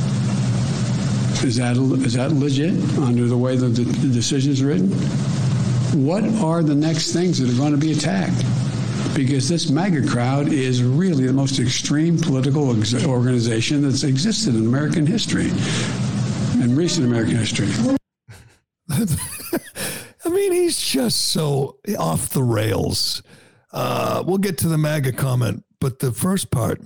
Speaker 10: Is that legit under the way that the decision is written? What are the next things that are going to be attacked? Because this MAGA crowd is really the most extreme political organization that's existed in American history, in recent American history.
Speaker 3: I mean, he's just so off the rails. We'll get to the MAGA comment, but the first part,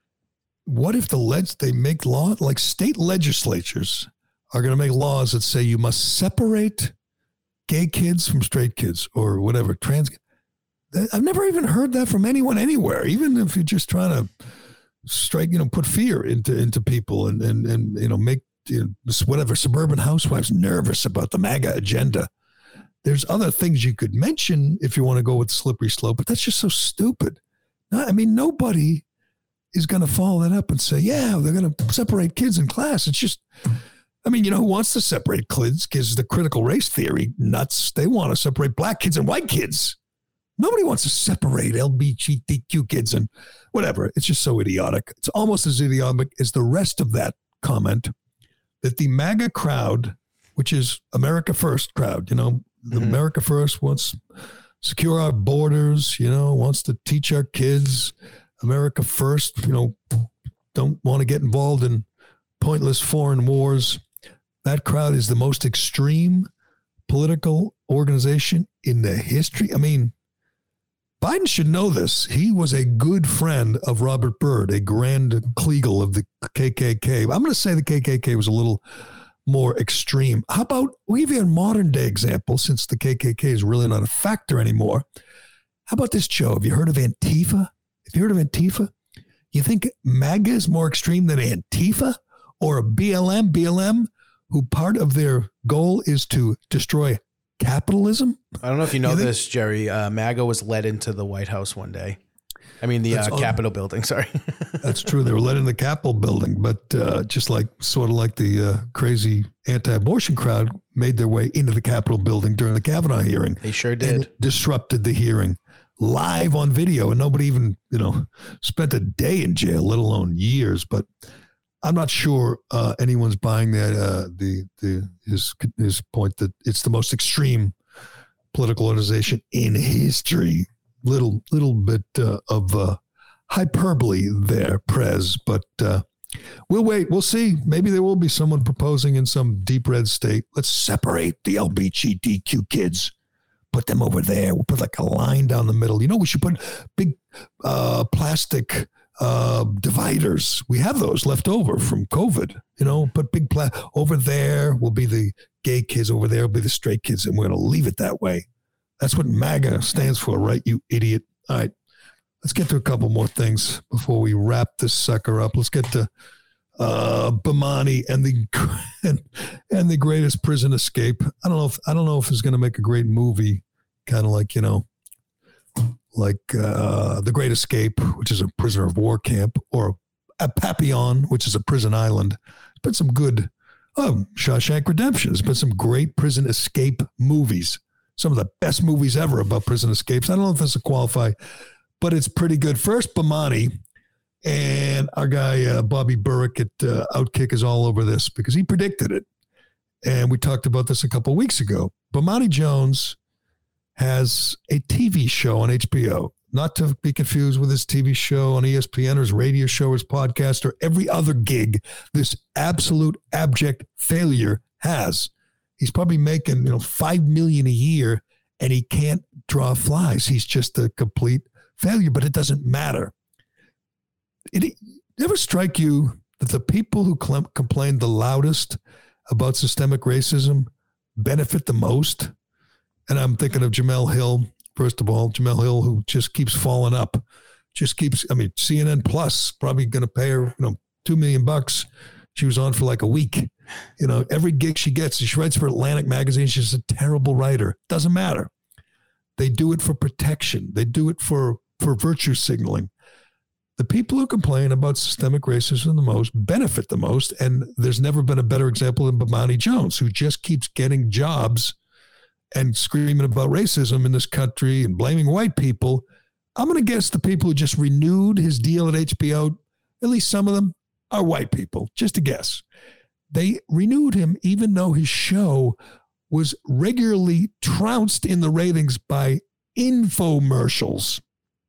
Speaker 3: what if they make law, like state legislatures are going to make laws that say you must separate gay kids from straight kids or whatever, trans. I've never even heard that from anyone anywhere, even if you're just trying to put fear into people and make whatever suburban housewives nervous about the MAGA agenda. There's other things you could mention if you want to go with slippery slope, but that's just so stupid. I mean, nobody is going to follow that up and say, yeah, they're going to separate kids in class. It's just, I mean, who wants to separate kids? Because the critical race theory nuts, they want to separate black kids and white kids. Nobody wants to separate LGBTQ kids and whatever. It's just so idiotic. It's almost as idiotic as the rest of that comment that the MAGA crowd, which is America First crowd, the America First wants secure our borders, wants to teach our kids America First, don't want to get involved in pointless foreign wars. That crowd is the most extreme political organization in the history. I mean, Biden should know this. He was a good friend of Robert Byrd, a Grand Kleagle of the KKK. I'm going to say the KKK was a little more extreme. How about, we'll give you a modern day example, since the KKK is really not a factor anymore. How about this, Joe? Have you heard of Antifa? Have you heard of Antifa? You think MAGA is more extreme than Antifa or BLM, who part of their goal is to destroy capitalism?
Speaker 4: I don't know if you know this, Jerry. MAGA was led into the White House one day. I mean, the Capitol building, sorry.
Speaker 3: That's true. They were led in the Capitol building, but just sort of like the crazy anti-abortion crowd made their way into the Capitol building during the Kavanaugh hearing.
Speaker 4: They sure did.
Speaker 3: Disrupted the hearing live on video, and nobody even, spent a day in jail, let alone years. But I'm not sure anyone's buying that his point that it's the most extreme political organization in history. Little bit of hyperbole there, Prez, but we'll wait. We'll see. Maybe there will be someone proposing in some deep red state. Let's separate the LGBTQ kids. Put them over there. We'll put like a line down the middle. We should put big plastic dividers. We have those left over from COVID. Put big over there will be the gay kids. Over there will be the straight kids, and we're going to leave it that way. That's what MAGA stands for, right? You idiot. All right. Let's get to a couple more things before we wrap this sucker up. Let's get to Bomani and the greatest prison escape. I don't know if it's going to make a great movie, kind of like, The Great Escape, which is a prisoner of war camp, or a Papillon, which is a prison island. It's been some good Shawshank Redemption. There's been some great prison escape movies. Some of the best movies ever about prison escapes. I don't know if this will qualify, but it's pretty good. First, Bomani, and our guy Bobby Burke at Outkick is all over this because he predicted it. And we talked about this a couple of weeks ago. Bomani Jones has a TV show on HBO, not to be confused with his TV show on ESPN or his radio show or his podcast or every other gig this absolute abject failure has. He's probably making, $5 million a year, and he can't draw flies. He's just a complete failure, but it doesn't matter. It never strike you that the people who complain the loudest about systemic racism benefit the most? And I'm thinking of Jemele Hill, first of all. Jemele Hill, who just keeps falling up. CNN Plus probably going to pay her, $2 million. She was on for like a week. Every gig she gets, she writes for Atlantic Magazine. She's a terrible writer. Doesn't matter. They do it for protection. They do it for virtue signaling. The people who complain about systemic racism the most benefit the most, and there's never been a better example than Bomani Jones, who just keeps getting jobs and screaming about racism in this country and blaming white people. I'm going to guess the people who just renewed his deal at HBO, at least some of them, are white people, just a guess. They renewed him even though his show was regularly trounced in the ratings by infomercials.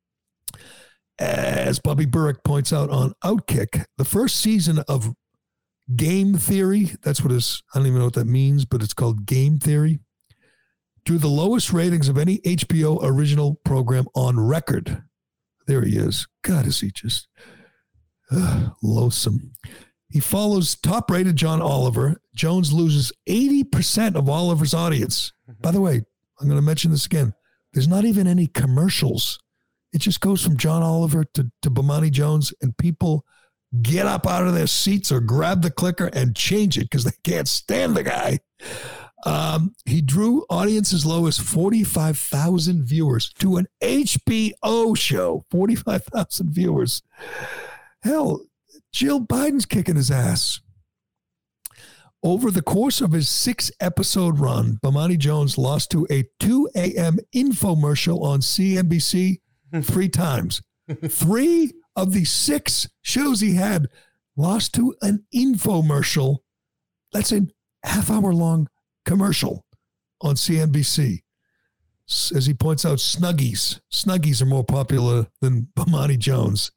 Speaker 3: As Bobby Burke points out on Outkick, the first season of Game Theory, that's what I don't even know what that means, but it's called Game Theory, drew the lowest ratings of any HBO original program on record. There he is. God, is he just loathsome. He follows top-rated John Oliver. Jones loses 80% of Oliver's audience. By the way, I'm going to mention this again. There's not even any commercials. It just goes from John Oliver to Bomani Jones, and people get up out of their seats or grab the clicker and change it because they can't stand the guy. He drew audience as low as 45,000 viewers to an HBO show. 45,000 viewers. Hell, Jill Biden's kicking his ass. Over the course of his 6-episode run, Bomani Jones lost to a 2 a.m. infomercial on CNBC 3 times. 3 of the 6 shows he had lost to an infomercial. That's a half-hour-long commercial on CNBC. As he points out, Snuggies are more popular than Bomani Jones.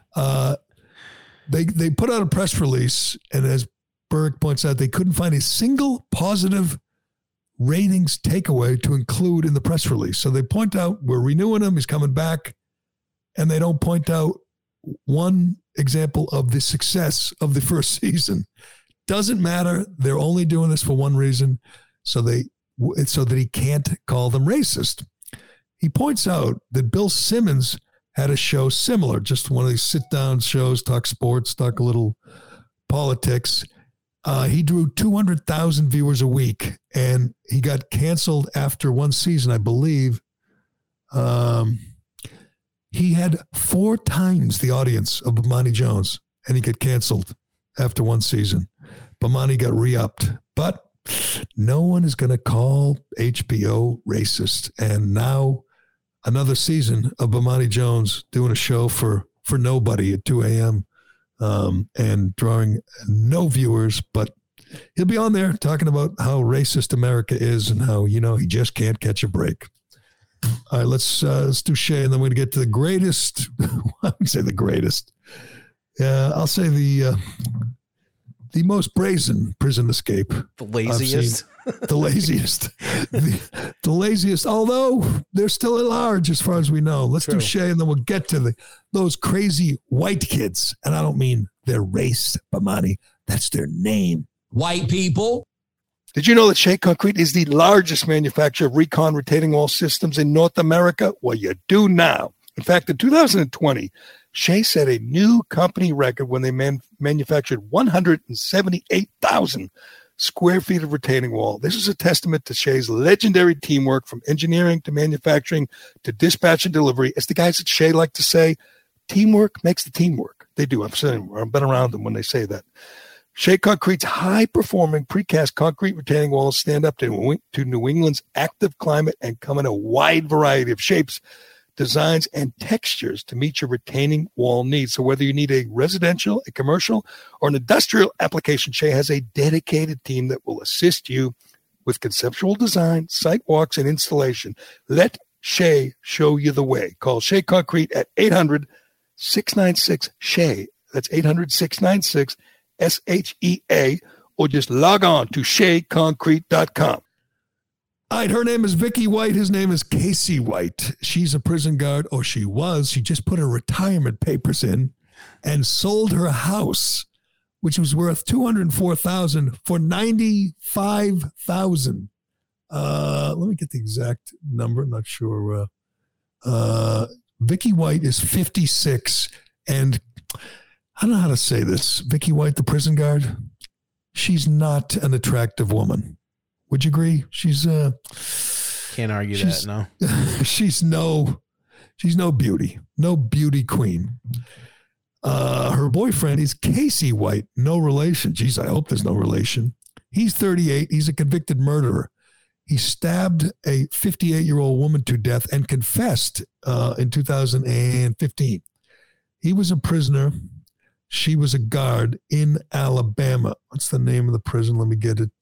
Speaker 3: They put out a press release, and as Burke points out, they couldn't find a single positive ratings takeaway to include in the press release. So they point out, we're renewing him, he's coming back, and they don't point out one example of the success of the first season. Doesn't matter. They're only doing this for one reason, so that he can't call them racist. He points out that Bill Simmons had a show similar, just one of these sit-down shows, talk sports, talk a little politics. He drew 200,000 viewers a week, and he got canceled after one season, I believe. He had 4 times the audience of Bomani Jones, and he got canceled after one season. Bomani got re-upped, but no one is going to call HBO racist. And now another season of Bomani Jones doing a show for nobody at 2 a.m. And drawing no viewers, but he'll be on there talking about how racist America is and how, he just can't catch a break. All right, let's do Shay, and then we're going to get to the greatest. I would say the greatest. I'll say the most brazen prison escape.
Speaker 4: The laziest.
Speaker 3: The laziest. The laziest, although they're still at large as far as we know. Let's do Shay, and then we'll get to those crazy white kids. And I don't mean their race, Bomani. That's their name.
Speaker 11: White people.
Speaker 3: Did you know that Shea Concrete is the largest manufacturer of recon retaining wall systems in North America? Well, you do now. In fact, in 2020, Shea set a new company record when they manufactured 178,000 square feet of retaining wall. This is a testament to Shea's legendary teamwork from engineering to manufacturing to dispatch and delivery. As the guys at Shea like to say, teamwork makes the team work. They do. I've been around them when they say that. Shea Concrete's high-performing precast concrete retaining walls stand up to New England's active climate and come in a wide variety of shapes, designs, and textures to meet your retaining wall needs. So whether you need a residential, a commercial, or an industrial application, Shea has a dedicated team that will assist you with conceptual design, site walks, and installation. Let Shea show you the way. Call Shea Concrete at 800-696-SHEA. That's 800-696-SHEA, or just log on to SheaConcrete.com. All right, her name is Vicky White. His name is Casey White. She's a prison guard, or she was. She just put her retirement papers in and sold her house, which was worth $204,000 for $95,000. Let me get the exact number. I'm not sure. Vicky White is 56, and I don't know how to say this. Vicky White, the prison guard, she's not an attractive woman. Would you agree? She's
Speaker 4: can't argue that. No,
Speaker 3: she's no beauty, no beauty queen. Her boyfriend is Casey White, no relation. Geez, I hope there's no relation. He's 38. He's a convicted murderer. He stabbed a 58-year-old woman to death and confessed in 2015. He was a prisoner. She was a guard in Alabama. What's the name of the prison? Let me get it.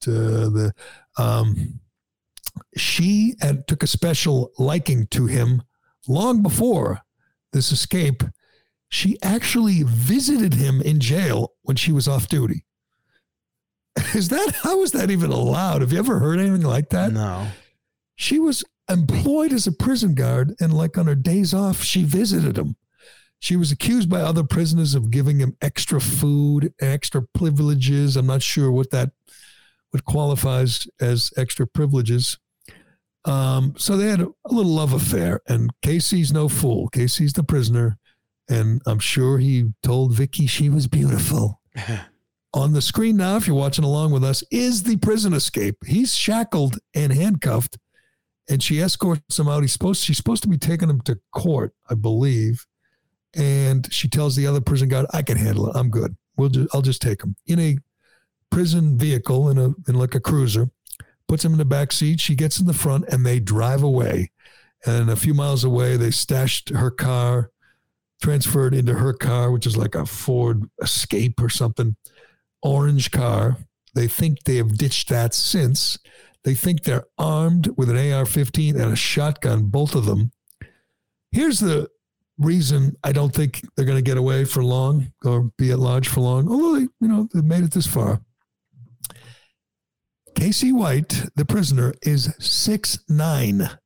Speaker 3: She took a special liking to him long before this escape. She actually visited him in jail when she was off duty. How is that even allowed? Have you ever heard anything like that?
Speaker 4: No.
Speaker 3: She was employed as a prison guard, and like on her days off, she visited him. She was accused by other prisoners of giving him extra food, extra privileges. I'm not sure what qualifies as extra privileges. So they had a little love affair, and Casey's no fool. Casey's the prisoner, and I'm sure he told Vicky she was beautiful. On the screen now, if you're watching along with us, is the prison escape. He's shackled and handcuffed, and she escorts him out. She's supposed to be taking him to court, I believe. And she tells the other prison guard, I can handle it. I'm good. I'll just take him in a prison vehicle in like a cruiser, puts him in the back seat. She gets in the front and they drive away. And a few miles away, they stashed her car, transferred into her car, which is like a Ford Escape or something, orange car. They think they have ditched that since. They think they're armed with an AR-15 and a shotgun, both of them. Here's the reason I don't think they're going to get away for long or be at large for long, although they've made it this far. Casey White, the prisoner, is 6'9".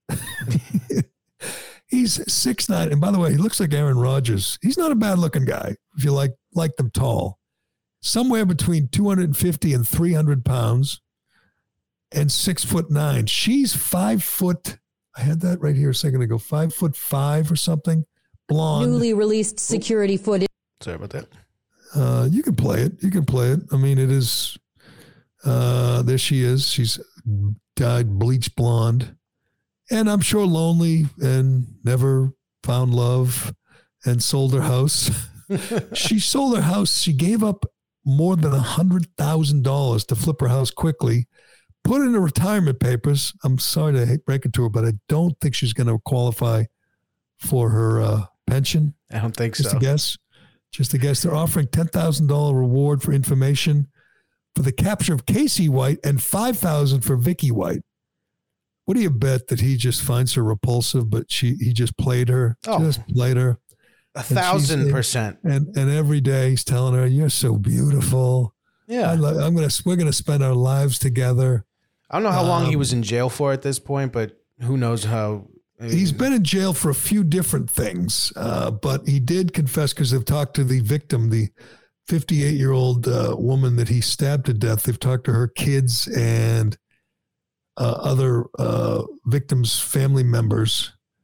Speaker 3: He's 6'9", and by the way, he looks like Aaron Rodgers. He's not a bad-looking guy if you like them tall. Somewhere between 250 and 300 pounds, and 6'9". She's 5 foot. I had that right here a second ago. 5'5" or something. Blonde.
Speaker 11: Newly released security footage.
Speaker 4: Sorry about that.
Speaker 3: You can play it. I mean, it is. There she is. She's dyed bleach blonde, and I'm sure lonely and never found love, and sold her house. She sold her house. She gave up more than $100,000 to flip her house quickly. Put in her retirement papers. I'm sorry to break it to her, but I don't think she's going to qualify for her pension.
Speaker 4: I don't think
Speaker 3: Just a guess. They're offering $10,000 reward for information for the capture of Casey White and $5,000 for Vicky White. What do you bet that he just finds her repulsive, but he just played her?
Speaker 4: Oh,
Speaker 3: just played her.
Speaker 4: 1,000%.
Speaker 3: And every day he's telling her, "You're so beautiful.
Speaker 4: Yeah,
Speaker 3: we're gonna spend our lives together."
Speaker 4: I don't know how long he was in jail for at this point, but who knows how.
Speaker 3: He's been in jail for a few different things, but he did confess because they've talked to the victim, the 58-year-old woman that he stabbed to death. They've talked to her kids and other victims' family members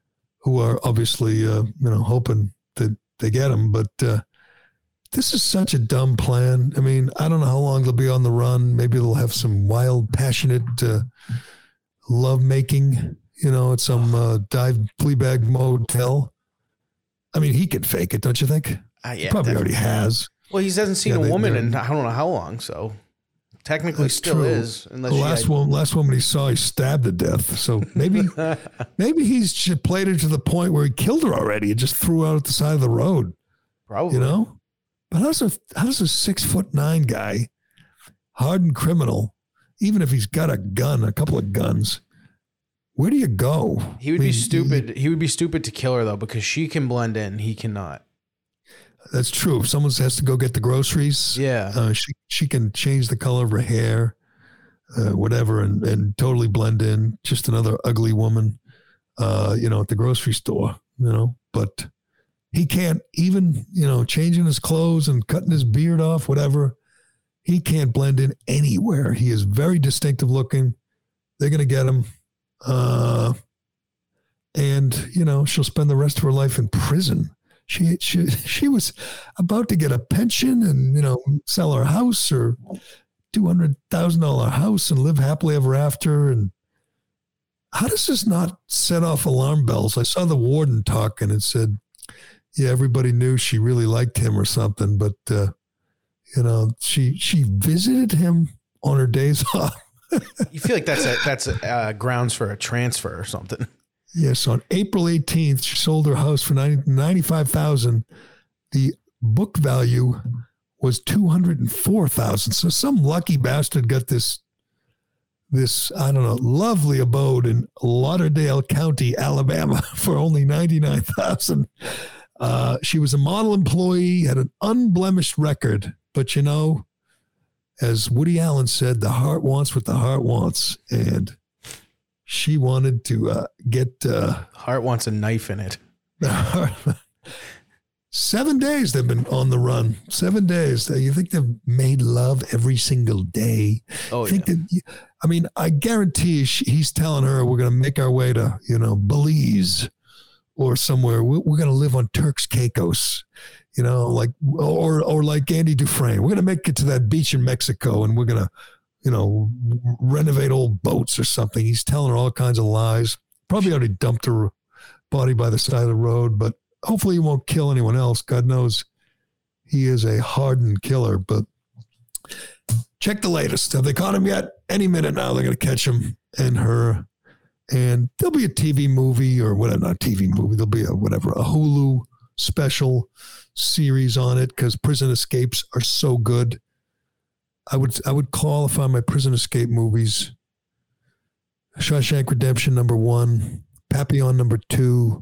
Speaker 3: who are obviously, hoping that they get him. But this is such a dumb plan. I mean, I don't know how long they'll be on the run. Maybe they'll have some wild, passionate love making, at some dive Fleabag motel. I mean, he could fake it, don't you think?
Speaker 4: Yeah,
Speaker 3: he probably
Speaker 4: definitely.
Speaker 3: already has.
Speaker 4: Well, he hasn't seen a woman in I don't know how long, so technically still
Speaker 3: true.
Speaker 4: is.
Speaker 3: The last woman he saw, he stabbed to death. So maybe he's just played it to the point where he killed her already and just threw her out at the side of the road.
Speaker 4: Probably.
Speaker 3: But how does a 6'9" guy, hardened criminal, even if he's got a couple of guns, where do you go?
Speaker 4: He would be stupid. He would be stupid to kill her though, because she can blend in. He cannot.
Speaker 3: That's true. If someone has to go get the groceries, she can change the color of her hair, whatever, and totally blend in. Just another ugly woman, at the grocery store, But he can't even, changing his clothes and cutting his beard off, whatever. He can't blend in anywhere. He is very distinctive looking. They're going to get him. And she'll spend the rest of her life in prison. She was about to get a pension and, sell her house or $200,000 house and live happily ever after. And how does this not set off alarm bells? I saw the warden talk and it said, yeah, everybody knew she really liked him or something, but, she visited him on her days off.
Speaker 4: You feel like that's grounds for a transfer or something.
Speaker 3: Yes, on April 18th, she sold her house for $95,000. The book value was $204,000. So some lucky bastard got this I don't know, lovely abode in Lauderdale County, Alabama, for only $99,000. She was a model employee, had an unblemished record, but as Woody Allen said, the heart wants what the heart wants, and she wanted to get...
Speaker 4: heart wants a knife in it.
Speaker 3: 7 days they've been on the run. 7 days. You think they've made love every single day?
Speaker 4: Oh, yeah.
Speaker 3: I guarantee he's telling her we're going to make our way to, Belize or somewhere. We're going to live on Turks Caicos, or like Andy Dufresne. We're going to make it to that beach in Mexico and we're going to, renovate old boats or something. He's telling her all kinds of lies. Probably already dumped her body by the side of the road, but hopefully he won't kill anyone else. God knows he is a hardened killer, but check the latest. Have they caught him yet? Any minute now, they're going to catch him and her, and there'll be a TV movie or whatever, not TV movie. There'll be a Hulu special series on it because Prison Escapes are so good. I would qualify my Prison Escape movies: Shawshank Redemption #1, Papillon #2.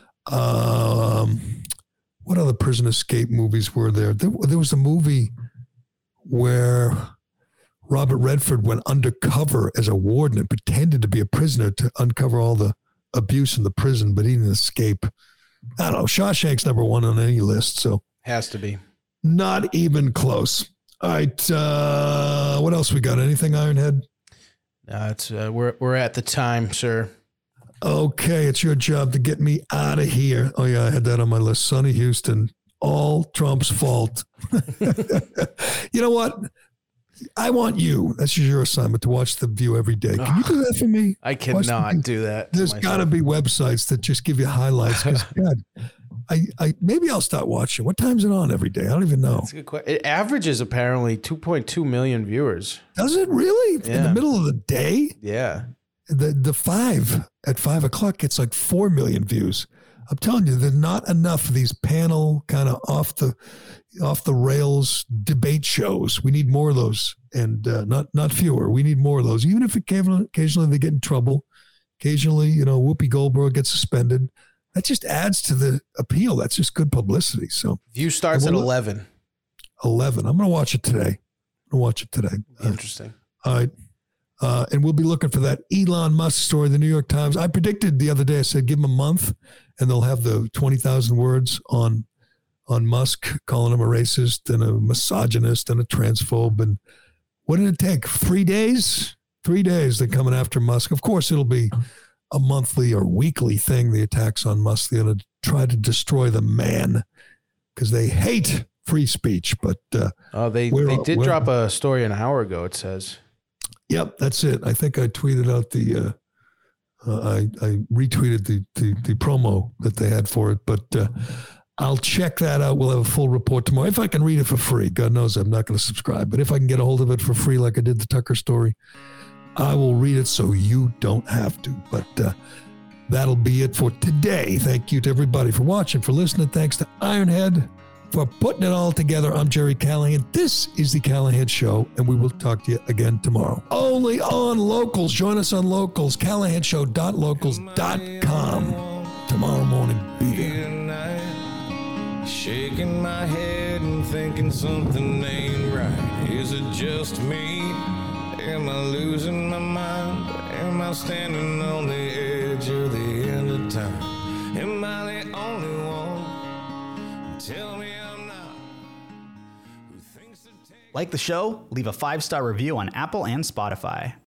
Speaker 3: What other Prison Escape movies were there? There was a movie where Robert Redford went undercover as a warden and pretended to be a prisoner to uncover all the abuse in the prison, but he didn't escape. I don't know. Shawshank's #1 on any list, so
Speaker 4: has to be.
Speaker 3: Not even close. All right, what else we got? Anything, Ironhead?
Speaker 4: It's we're at the time, sir.
Speaker 3: Okay, it's your job to get me out of here. Oh yeah, I had that on my list. Sonny Houston, all Trump's fault. You know what? I want you. That's your assignment, to watch The View every day. Can you do that for me?
Speaker 4: I cannot do that.
Speaker 3: There's got to be websites that just give you highlights. God, I maybe I'll start watching. What time's it on every day? I don't even know.
Speaker 4: That's a good question. It averages apparently 2.2 million viewers.
Speaker 3: Does it really?
Speaker 4: Yeah.
Speaker 3: In the middle of the day?
Speaker 4: Yeah.
Speaker 3: The 5 at 5 o'clock, it's like 4 million views. I'm telling you, there's not enough of these panel kind of off the rails debate shows. We need more of those, and not fewer. We need more of those. Even if occasionally they get in trouble, occasionally Whoopi Goldberg gets suspended. That just adds to the appeal. That's just good publicity. So
Speaker 4: View starts at 11.
Speaker 3: 11. I'm going to watch it today.
Speaker 4: Interesting.
Speaker 3: All right. And we'll be looking for that Elon Musk story, the New York Times. I predicted the other day, I said, give him a month and they'll have the 20,000 words on Musk, calling him a racist and a misogynist and a transphobe. And what did it take? 3 days? 3 days they're coming after Musk. Of course, it'll be a monthly or weekly thing, the attacks on Musk. They're going to try to destroy the man because they hate free speech. But
Speaker 4: they did drop a story an hour ago, it says. Yep,
Speaker 3: that's it. I think I tweeted out I retweeted the promo that they had for it, but I'll check that out. We'll have a full report tomorrow. If I can read it for free, God knows I'm not going to subscribe, but if I can get a hold of it for free like I did the Tucker story, I will read it so you don't have to. But that'll be it for today. Thank you to everybody for watching, for listening. Thanks to Ironhead for putting it all together. I'm Jerry Callahan. This is the Callahan Show, and we will talk to you again tomorrow. Only on Locals. Join us on Locals, callahanshow.locals.com. Tomorrow morning, be there.
Speaker 12: Shaking my head and thinking something ain't right. Is it just me? Am I losing my mind? Am I standing on the edge of the end of time? Am I the only one? Tell me I'm not.
Speaker 13: Like the show? Leave a 5-star review on Apple and Spotify.